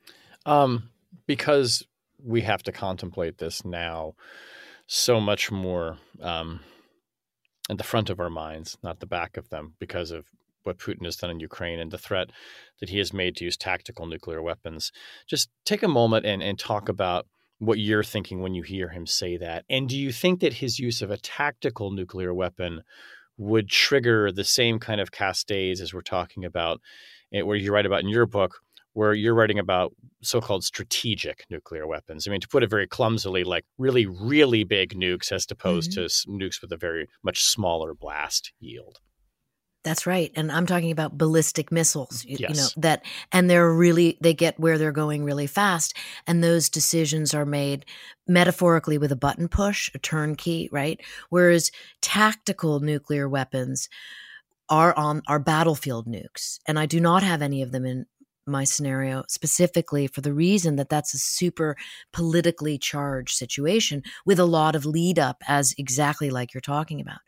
Because we have to contemplate this now so much more at the front of our minds, not the back of them, because of what Putin has done in Ukraine and the threat that he has made to use tactical nuclear weapons. Just take a moment and talk about what you're thinking when you hear him say that. And do you think that his use of a tactical nuclear weapon would trigger the same kind of cascades as we're talking about, where you write about in your book, where you're writing about so-called strategic nuclear weapons? I mean, to put it very clumsily, like really, really big nukes as opposed to nukes with a very much smaller blast yield. That's right. And I'm talking about ballistic missiles, Yes. And they get where they're going really fast. And those decisions are made metaphorically with a button push, a turnkey, right? Whereas tactical nuclear weapons are battlefield nukes. And I do not have any of them in my scenario, specifically for the reason that that's a super politically charged situation with a lot of lead up, as exactly like you're talking about.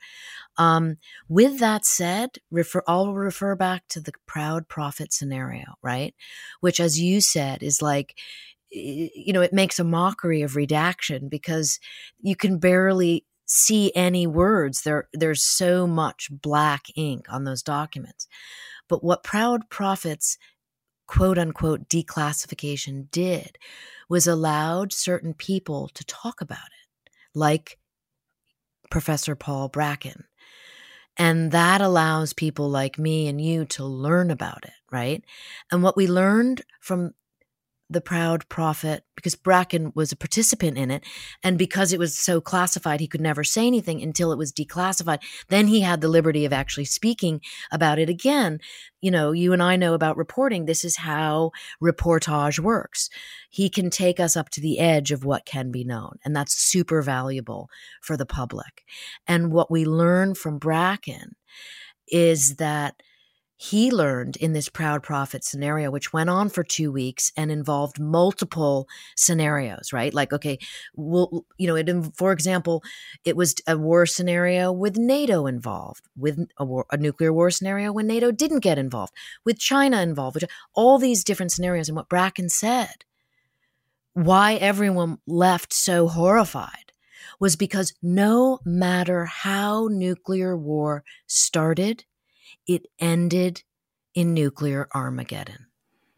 With that said, I'll refer back to the proud prophet scenario, right? Which, as you said, is like, it makes a mockery of redaction because you can barely see any words. There's so much black ink on those documents. But what proud prophets quote unquote declassification did was allowed certain people to talk about it, like Professor Paul Bracken. And that allows people like me and you to learn about it, right? And what we learned from the proud prophet, because Bracken was a participant in it, and because it was so classified, he could never say anything until it was declassified. Then he had the liberty of actually speaking about it again. You and I know about reporting. This is how reportage works. He can take us up to the edge of what can be known, and that's super valuable for the public. And what we learn from Bracken is that he learned in this proud prophet scenario, which went on for 2 weeks and involved multiple scenarios, right? Like, okay, for example, it was a war scenario with NATO involved, with a nuclear war scenario when NATO didn't get involved, with China involved, with all these different scenarios. And what Bracken said, why everyone left so horrified, was because no matter how nuclear war started, it ended in nuclear Armageddon.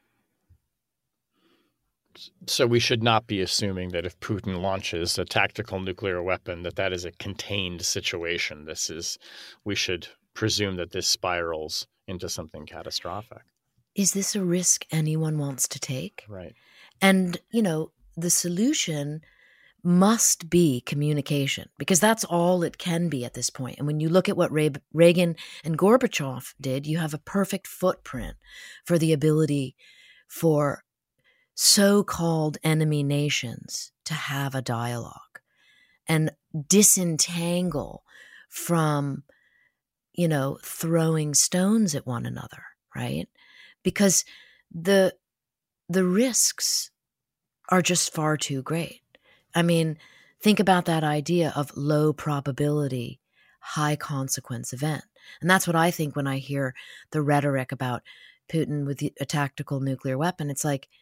So we should not be assuming that if Putin launches a tactical nuclear weapon, that is a contained situation. We should presume that this spirals into something catastrophic. Is this a risk anyone wants to take? Right. And, the solution must be communication, because that's all it can be at this point. And when you look at what Reagan and Gorbachev did, you have a perfect footprint for the ability for so-called enemy nations to have a dialogue and disentangle from, throwing stones at one another, right? Because the risks are just far too great. I mean, think about that idea of low probability, high consequence event. And that's what I think when I hear the rhetoric about Putin with a tactical nuclear weapon. It's like,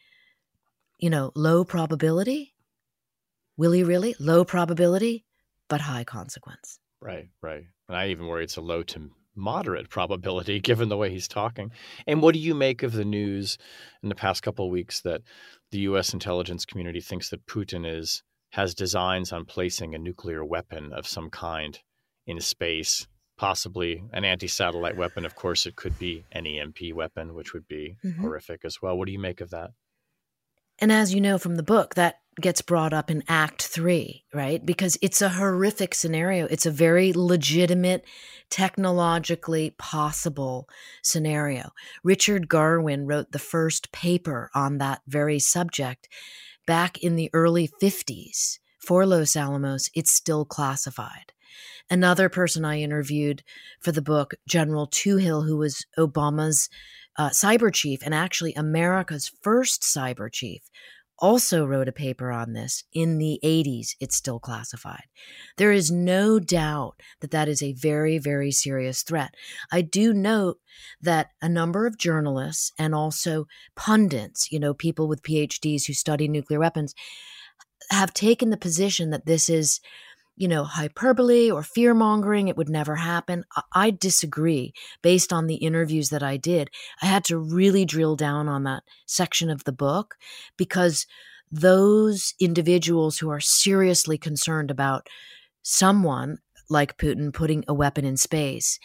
low probability? Will he really? Low probability, but high consequence. Right. And I even worry it's a low to moderate probability given the way he's talking. And what do you make of the news in the past couple of weeks that the U.S. intelligence community thinks that Putin has designs on placing a nuclear weapon of some kind in space, possibly an anti-satellite weapon? Of course, it could be an EMP weapon, which would be horrific as well. What do you make of that? And as you know from the book, that gets brought up in Act 3, right? Because it's a horrific scenario. It's a very legitimate, technologically possible scenario. Richard Garwin wrote the first paper on that very subject back in the early 50s. For Los Alamos, it's still classified. Another person I interviewed for the book, General Toohill, who was Obama's cyber chief and actually America's first cyber chief, also wrote a paper on this in the 80s. It's still classified. There is no doubt that that is a very, very serious threat. I do note that a number of journalists and also pundits, people with PhDs who study nuclear weapons, have taken the position that this is, hyperbole or fear-mongering. It would never happen. I disagree based on the interviews that I did. I had to really drill down on that section of the book because those individuals who are seriously concerned about someone like Putin putting a weapon in space,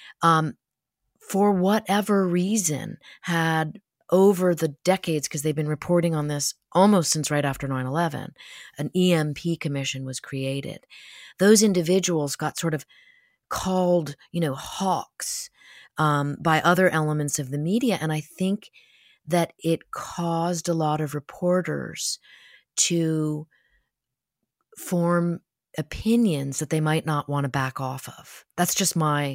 for whatever reason, had over the decades, because they've been reporting on this almost since right after 9/11, an EMP commission was created. Those individuals got sort of called, hawks by other elements of the media. And I think that it caused a lot of reporters to form opinions that they might not want to back off of. That's just my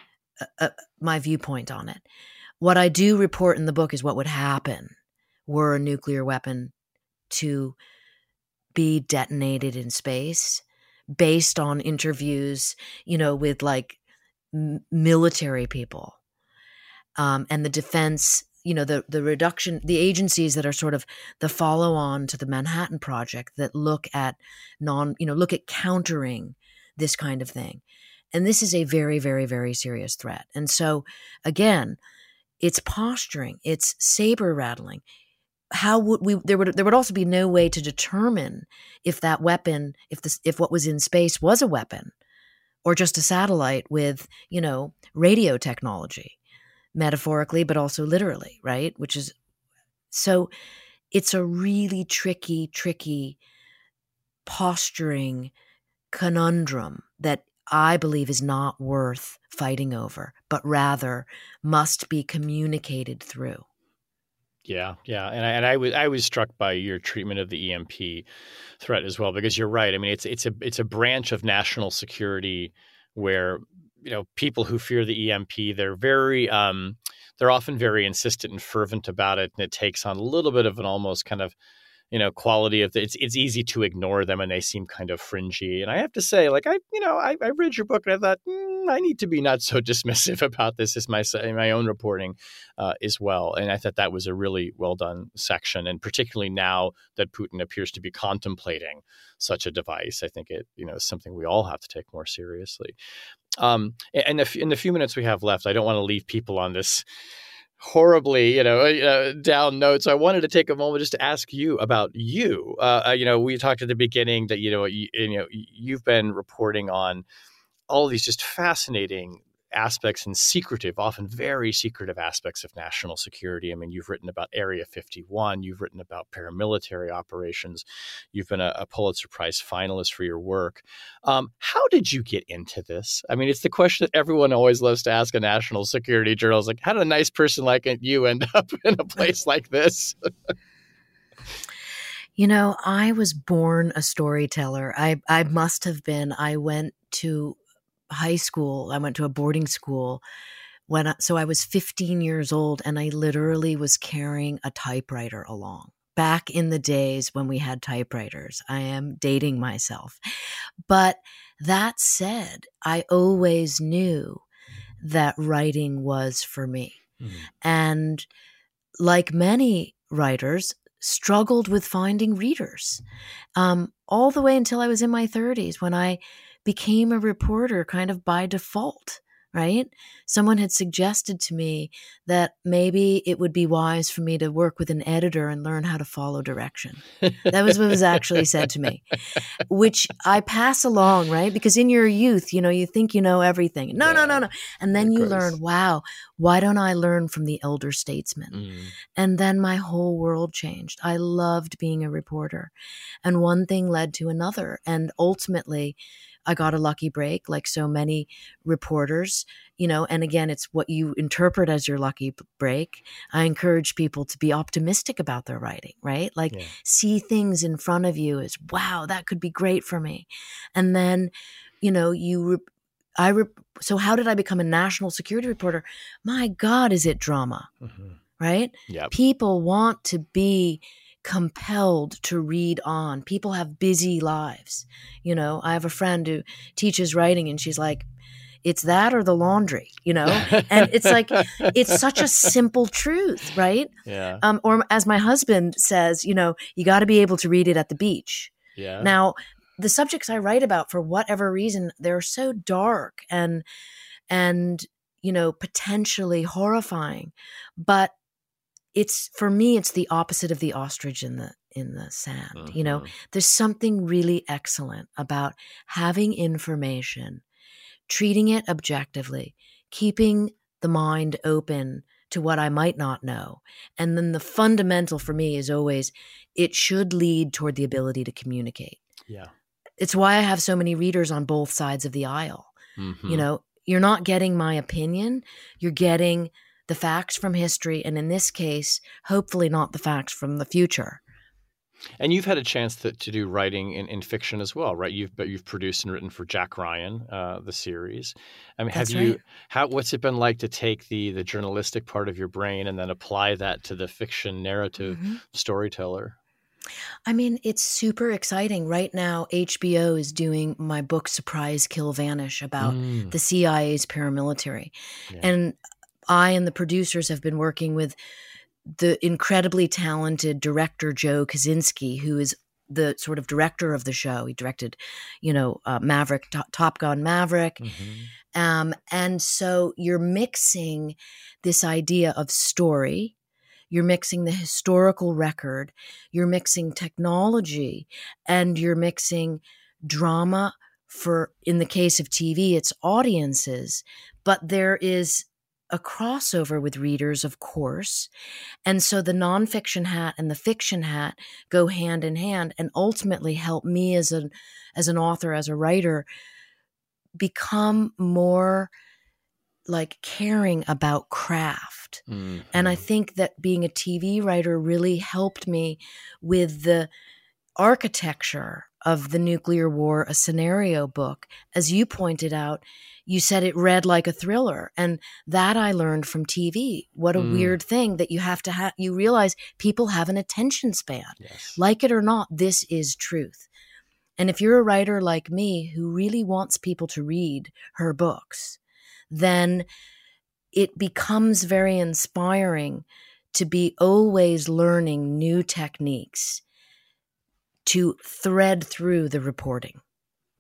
viewpoint on it. What I do report in the book is what would happen were a nuclear weapon to be detonated in space based on interviews, with like military people and the defense, the reduction, the agencies that are sort of the follow-on to the Manhattan Project that look at countering this kind of thing. And this is a very, very, very serious threat. And so, again, it's posturing, it's saber rattling. How would we? There would also be no way to determine if that weapon, if what was in space was a weapon, or just a satellite with radio technology, metaphorically but also literally, right? Which is so. It's a really tricky posturing conundrum that I believe is not worth fighting over, but rather must be communicated through. Yeah. And I was struck by your treatment of the EMP threat as well, because you're right. I mean, it's a branch of national security where, people who fear the EMP, they're often very insistent and fervent about it. And it takes on a little bit of an almost kind of, quality of it's easy to ignore them and they seem kind of fringy. And I have to say, like, I read your book and I thought, I need to be not so dismissive about this as my own reporting as well. And I thought that was a really well done section. And particularly now that Putin appears to be contemplating such a device, I think it, is something we all have to take more seriously. And in the few minutes we have left, I don't want to leave people on this horribly, down notes. I wanted to take a moment just to ask you about you. We talked at the beginning that, you've been reporting on all these just fascinating aspects and secretive, often very secretive aspects of national security. I mean, you've written about Area 51, you've written about paramilitary operations, you've been a Pulitzer Prize finalist for your work. How did you get into this? I mean, it's the question that everyone always loves to ask a national security journalist, like, how did a nice person like you end up in a place like this? I was born a storyteller. I must have been. I went to high school. I went to a boarding school so I was 15 years old, and I literally was carrying a typewriter along. Back in the days when we had typewriters. I am dating myself. But that said, I always knew that writing was for me. Mm-hmm. And like many writers, struggled with finding readers all the way until I was in my 30s, when I became a reporter kind of by default, right? Someone had suggested to me that maybe it would be wise for me to work with an editor and learn how to follow direction. That was what was actually said to me, which I pass along, right? Because in your youth, you think you know everything. No. And then you learn, wow, why don't I learn from the elder statesmen? Mm. And then my whole world changed. I loved being a reporter. And one thing led to another. And ultimately, I got a lucky break, like so many reporters, and again, it's what you interpret as your lucky break. I encourage people to be optimistic about their writing, right? Like see things in front of you as, wow, that could be great for me. And then, so how did I become a national security reporter? My God, is it drama, right? Yep. People want to be compelled to read on. People have busy lives. I have a friend who teaches writing, and she's like, it's that or the laundry, and it's like, it's such a simple truth, right? Yeah. Or as my husband says, you got to be able to read it at the beach. Yeah. Now, the subjects I write about, for whatever reason, they're so dark and potentially horrifying, but for me, it's the opposite of the ostrich in the sand. There's something really excellent about having information, treating it objectively, keeping the mind open to what I might not know. And then the fundamental for me is always, it should lead toward the ability to communicate. Yeah. It's why I have so many readers on both sides of the aisle. Mm-hmm. You're not getting my opinion, you're getting the facts from history, and in this case, hopefully not the facts from the future. And you've had a chance to do writing in fiction as well, right? You've produced and written for Jack Ryan, the series. I mean, That's right. What's it been like to take the journalistic part of your brain and then apply that to the fiction narrative storyteller? I mean, it's super exciting. Right now, HBO is doing my book, Surprise, Kill, Vanish, about the CIA's paramilitary. Yeah. And I and the producers have been working with the incredibly talented director Joe Kosinski, who is the sort of director of the show. He directed, Maverick, Top Gun Maverick. Mm-hmm. And so you're mixing this idea of story, you're mixing the historical record, you're mixing technology, and you're mixing drama for, in the case of TV, it's audiences, but there is a crossover with readers, of course. And so the nonfiction hat and the fiction hat go hand in hand and ultimately help me as an author, as a writer, become more like caring about craft. Mm-hmm. And I think that being a TV writer really helped me with the architecture of The Nuclear War, a scenario book. As you pointed out, you said it read like a thriller, and that I learned from TV. What a weird thing that you have to you realize people have an attention span. Yes. Like it or not, this is truth. And if you're a writer like me who really wants people to read her books, then it becomes very inspiring to be always learning new techniques to thread through the reporting.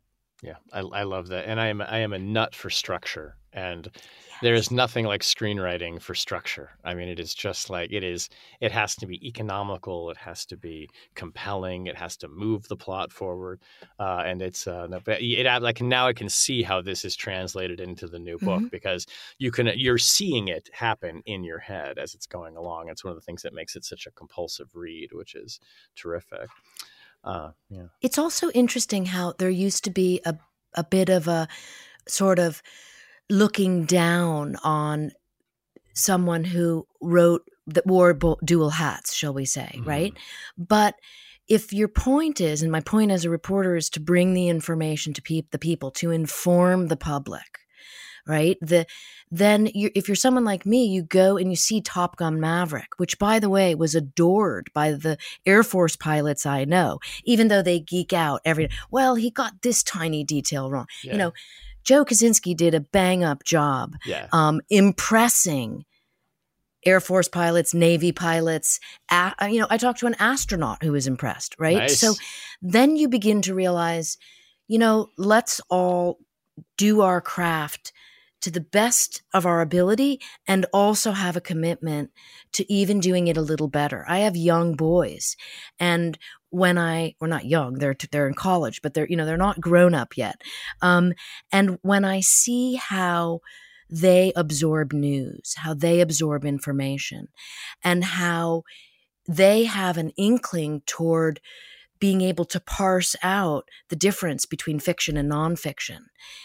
Yeah, I love that, and I am a nut for structure, and there is nothing like screenwriting for structure. I mean, it is just like it is. It has to be economical. It has to be compelling. It has to move the plot forward, and it's like now I can see how this is translated into the new book Mm-hmm. because you're seeing it happen in your head as it's going along. It's one of the things that makes it such a compulsive read, which is terrific. Yeah. It's also interesting how there used to be a bit of a sort of looking down on someone who that wore dual hats, shall we say, Mhm. right? But if your point is, and my point as a reporter is to bring the information to the people, to inform the public, right? Then if you're someone like me, you go and you see Top Gun Maverick, which, by the way, was adored by the Air Force pilots I know, even though they geek out well, he got this tiny detail wrong. Yeah. You know, Joe Kosinski did a bang-up job Yeah. impressing Air Force pilots, Navy pilots. I talked to an astronaut who was impressed, right? Nice. So then you begin to realize, let's all do our craft to the best of our ability and also have a commitment to even doing it a little better. I have young boys, and we're not young, they're in college, but they're not grown up yet. And when I see how they absorb news, how they absorb information, and how they have an inkling toward being able to parse out the difference between fiction and nonfiction.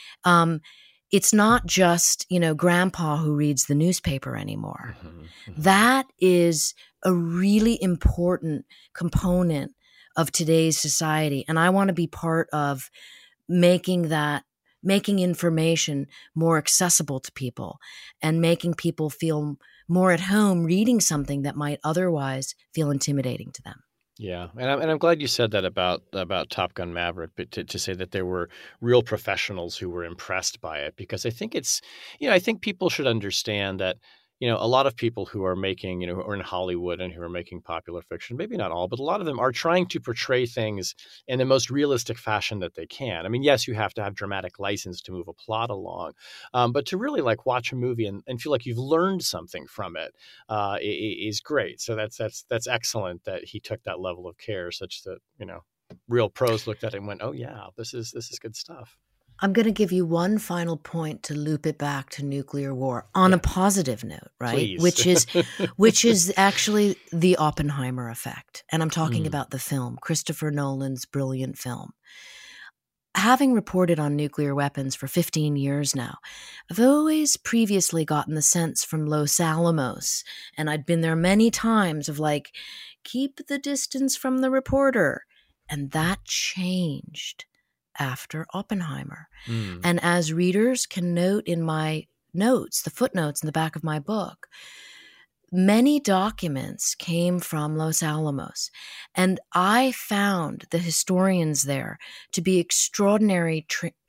It's not just, grandpa who reads the newspaper anymore. Mm-hmm, mm-hmm. That is a really important component of today's society. And I want to be part of making information more accessible to people and making people feel more at home reading something that might otherwise feel intimidating to them. Yeah, and I'm glad you said that about Top Gun Maverick, but to say that there were real professionals who were impressed by it, because I think I think people should understand that, a lot of people who are making, who are in Hollywood and who are making popular fiction, maybe not all, but a lot of them are trying to portray things in the most realistic fashion that they can. I mean, yes, you have to have dramatic license to move a plot along, but to really like watch a movie and feel like you've learned something from it is great. So that's excellent that he took that level of care, such that real pros looked at it and went, "Oh yeah, this is good stuff." I'm going to give you one final point to loop it back to nuclear war on a positive note, right? Please. which is actually the Oppenheimer effect. And I'm talking about the film, Christopher Nolan's brilliant film. Having reported on nuclear weapons for 15 years now, I've always previously gotten the sense from Los Alamos, and I'd been there many times, of like, keep the distance from the reporter. And that changed after Oppenheimer. And as readers can note in my notes, the footnotes in the back of my book, many documents came from Los Alamos. And I found the historians there to be extraordinarily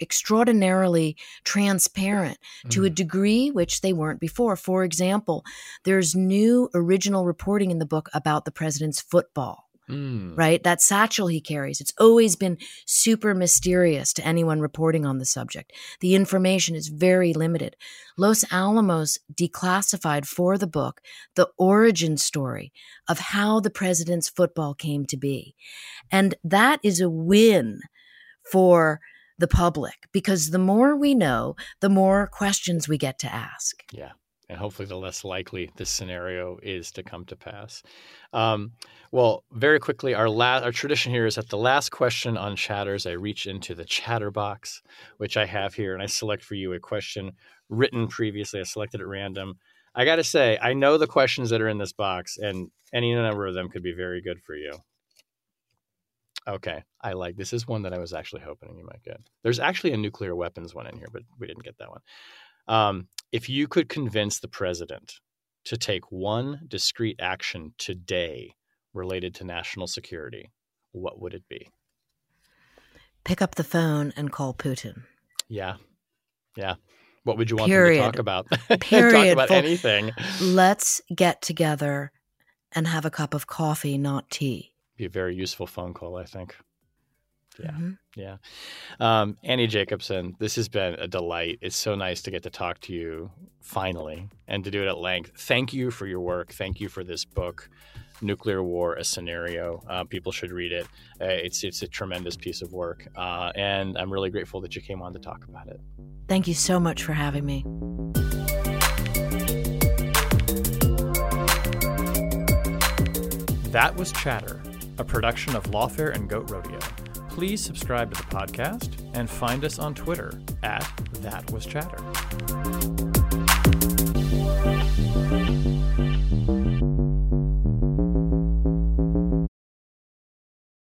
transparent to a degree which they weren't before. For example, there's new original reporting in the book about the president's football. Right? That satchel he carries. It's always been super mysterious to anyone reporting on the subject. The information is very limited. Los Alamos declassified for the book the origin story of how the president's football came to be. And that is a win for the public, because the more we know, the more questions we get to ask. Yeah. And hopefully the less likely this scenario is to come to pass. Well, very quickly, our tradition here is that the last question on Chatters, I reach into the chatter box, which I have here, and I select for you a question written previously. I selected at random. I got to say, I know the questions that are in this box, and any number of them could be very good for you. Okay, this is one that I was actually hoping you might get. There's actually a nuclear weapons one in here, but we didn't get that one. If you could convince the president to take one discrete action today related to national security, what would it be? Pick up the phone and call Putin. Yeah. What would you want them to talk about? Period. Talk about anything. Let's get together and have a cup of coffee, not tea. Be a very useful phone call, I think. Yeah. Mm-hmm. Yeah. Annie Jacobsen, this has been a delight. It's so nice to get to talk to you finally and to do it at length. Thank you for your work. Thank you for this book, Nuclear War, A Scenario. People should read it. It's a tremendous piece of work. And I'm really grateful that you came on to talk about it. Thank you so much for having me. That was Chatter, a production of Lawfare and Goat Rodeo. Please subscribe to the podcast and find us on Twitter @ThatWasChatter.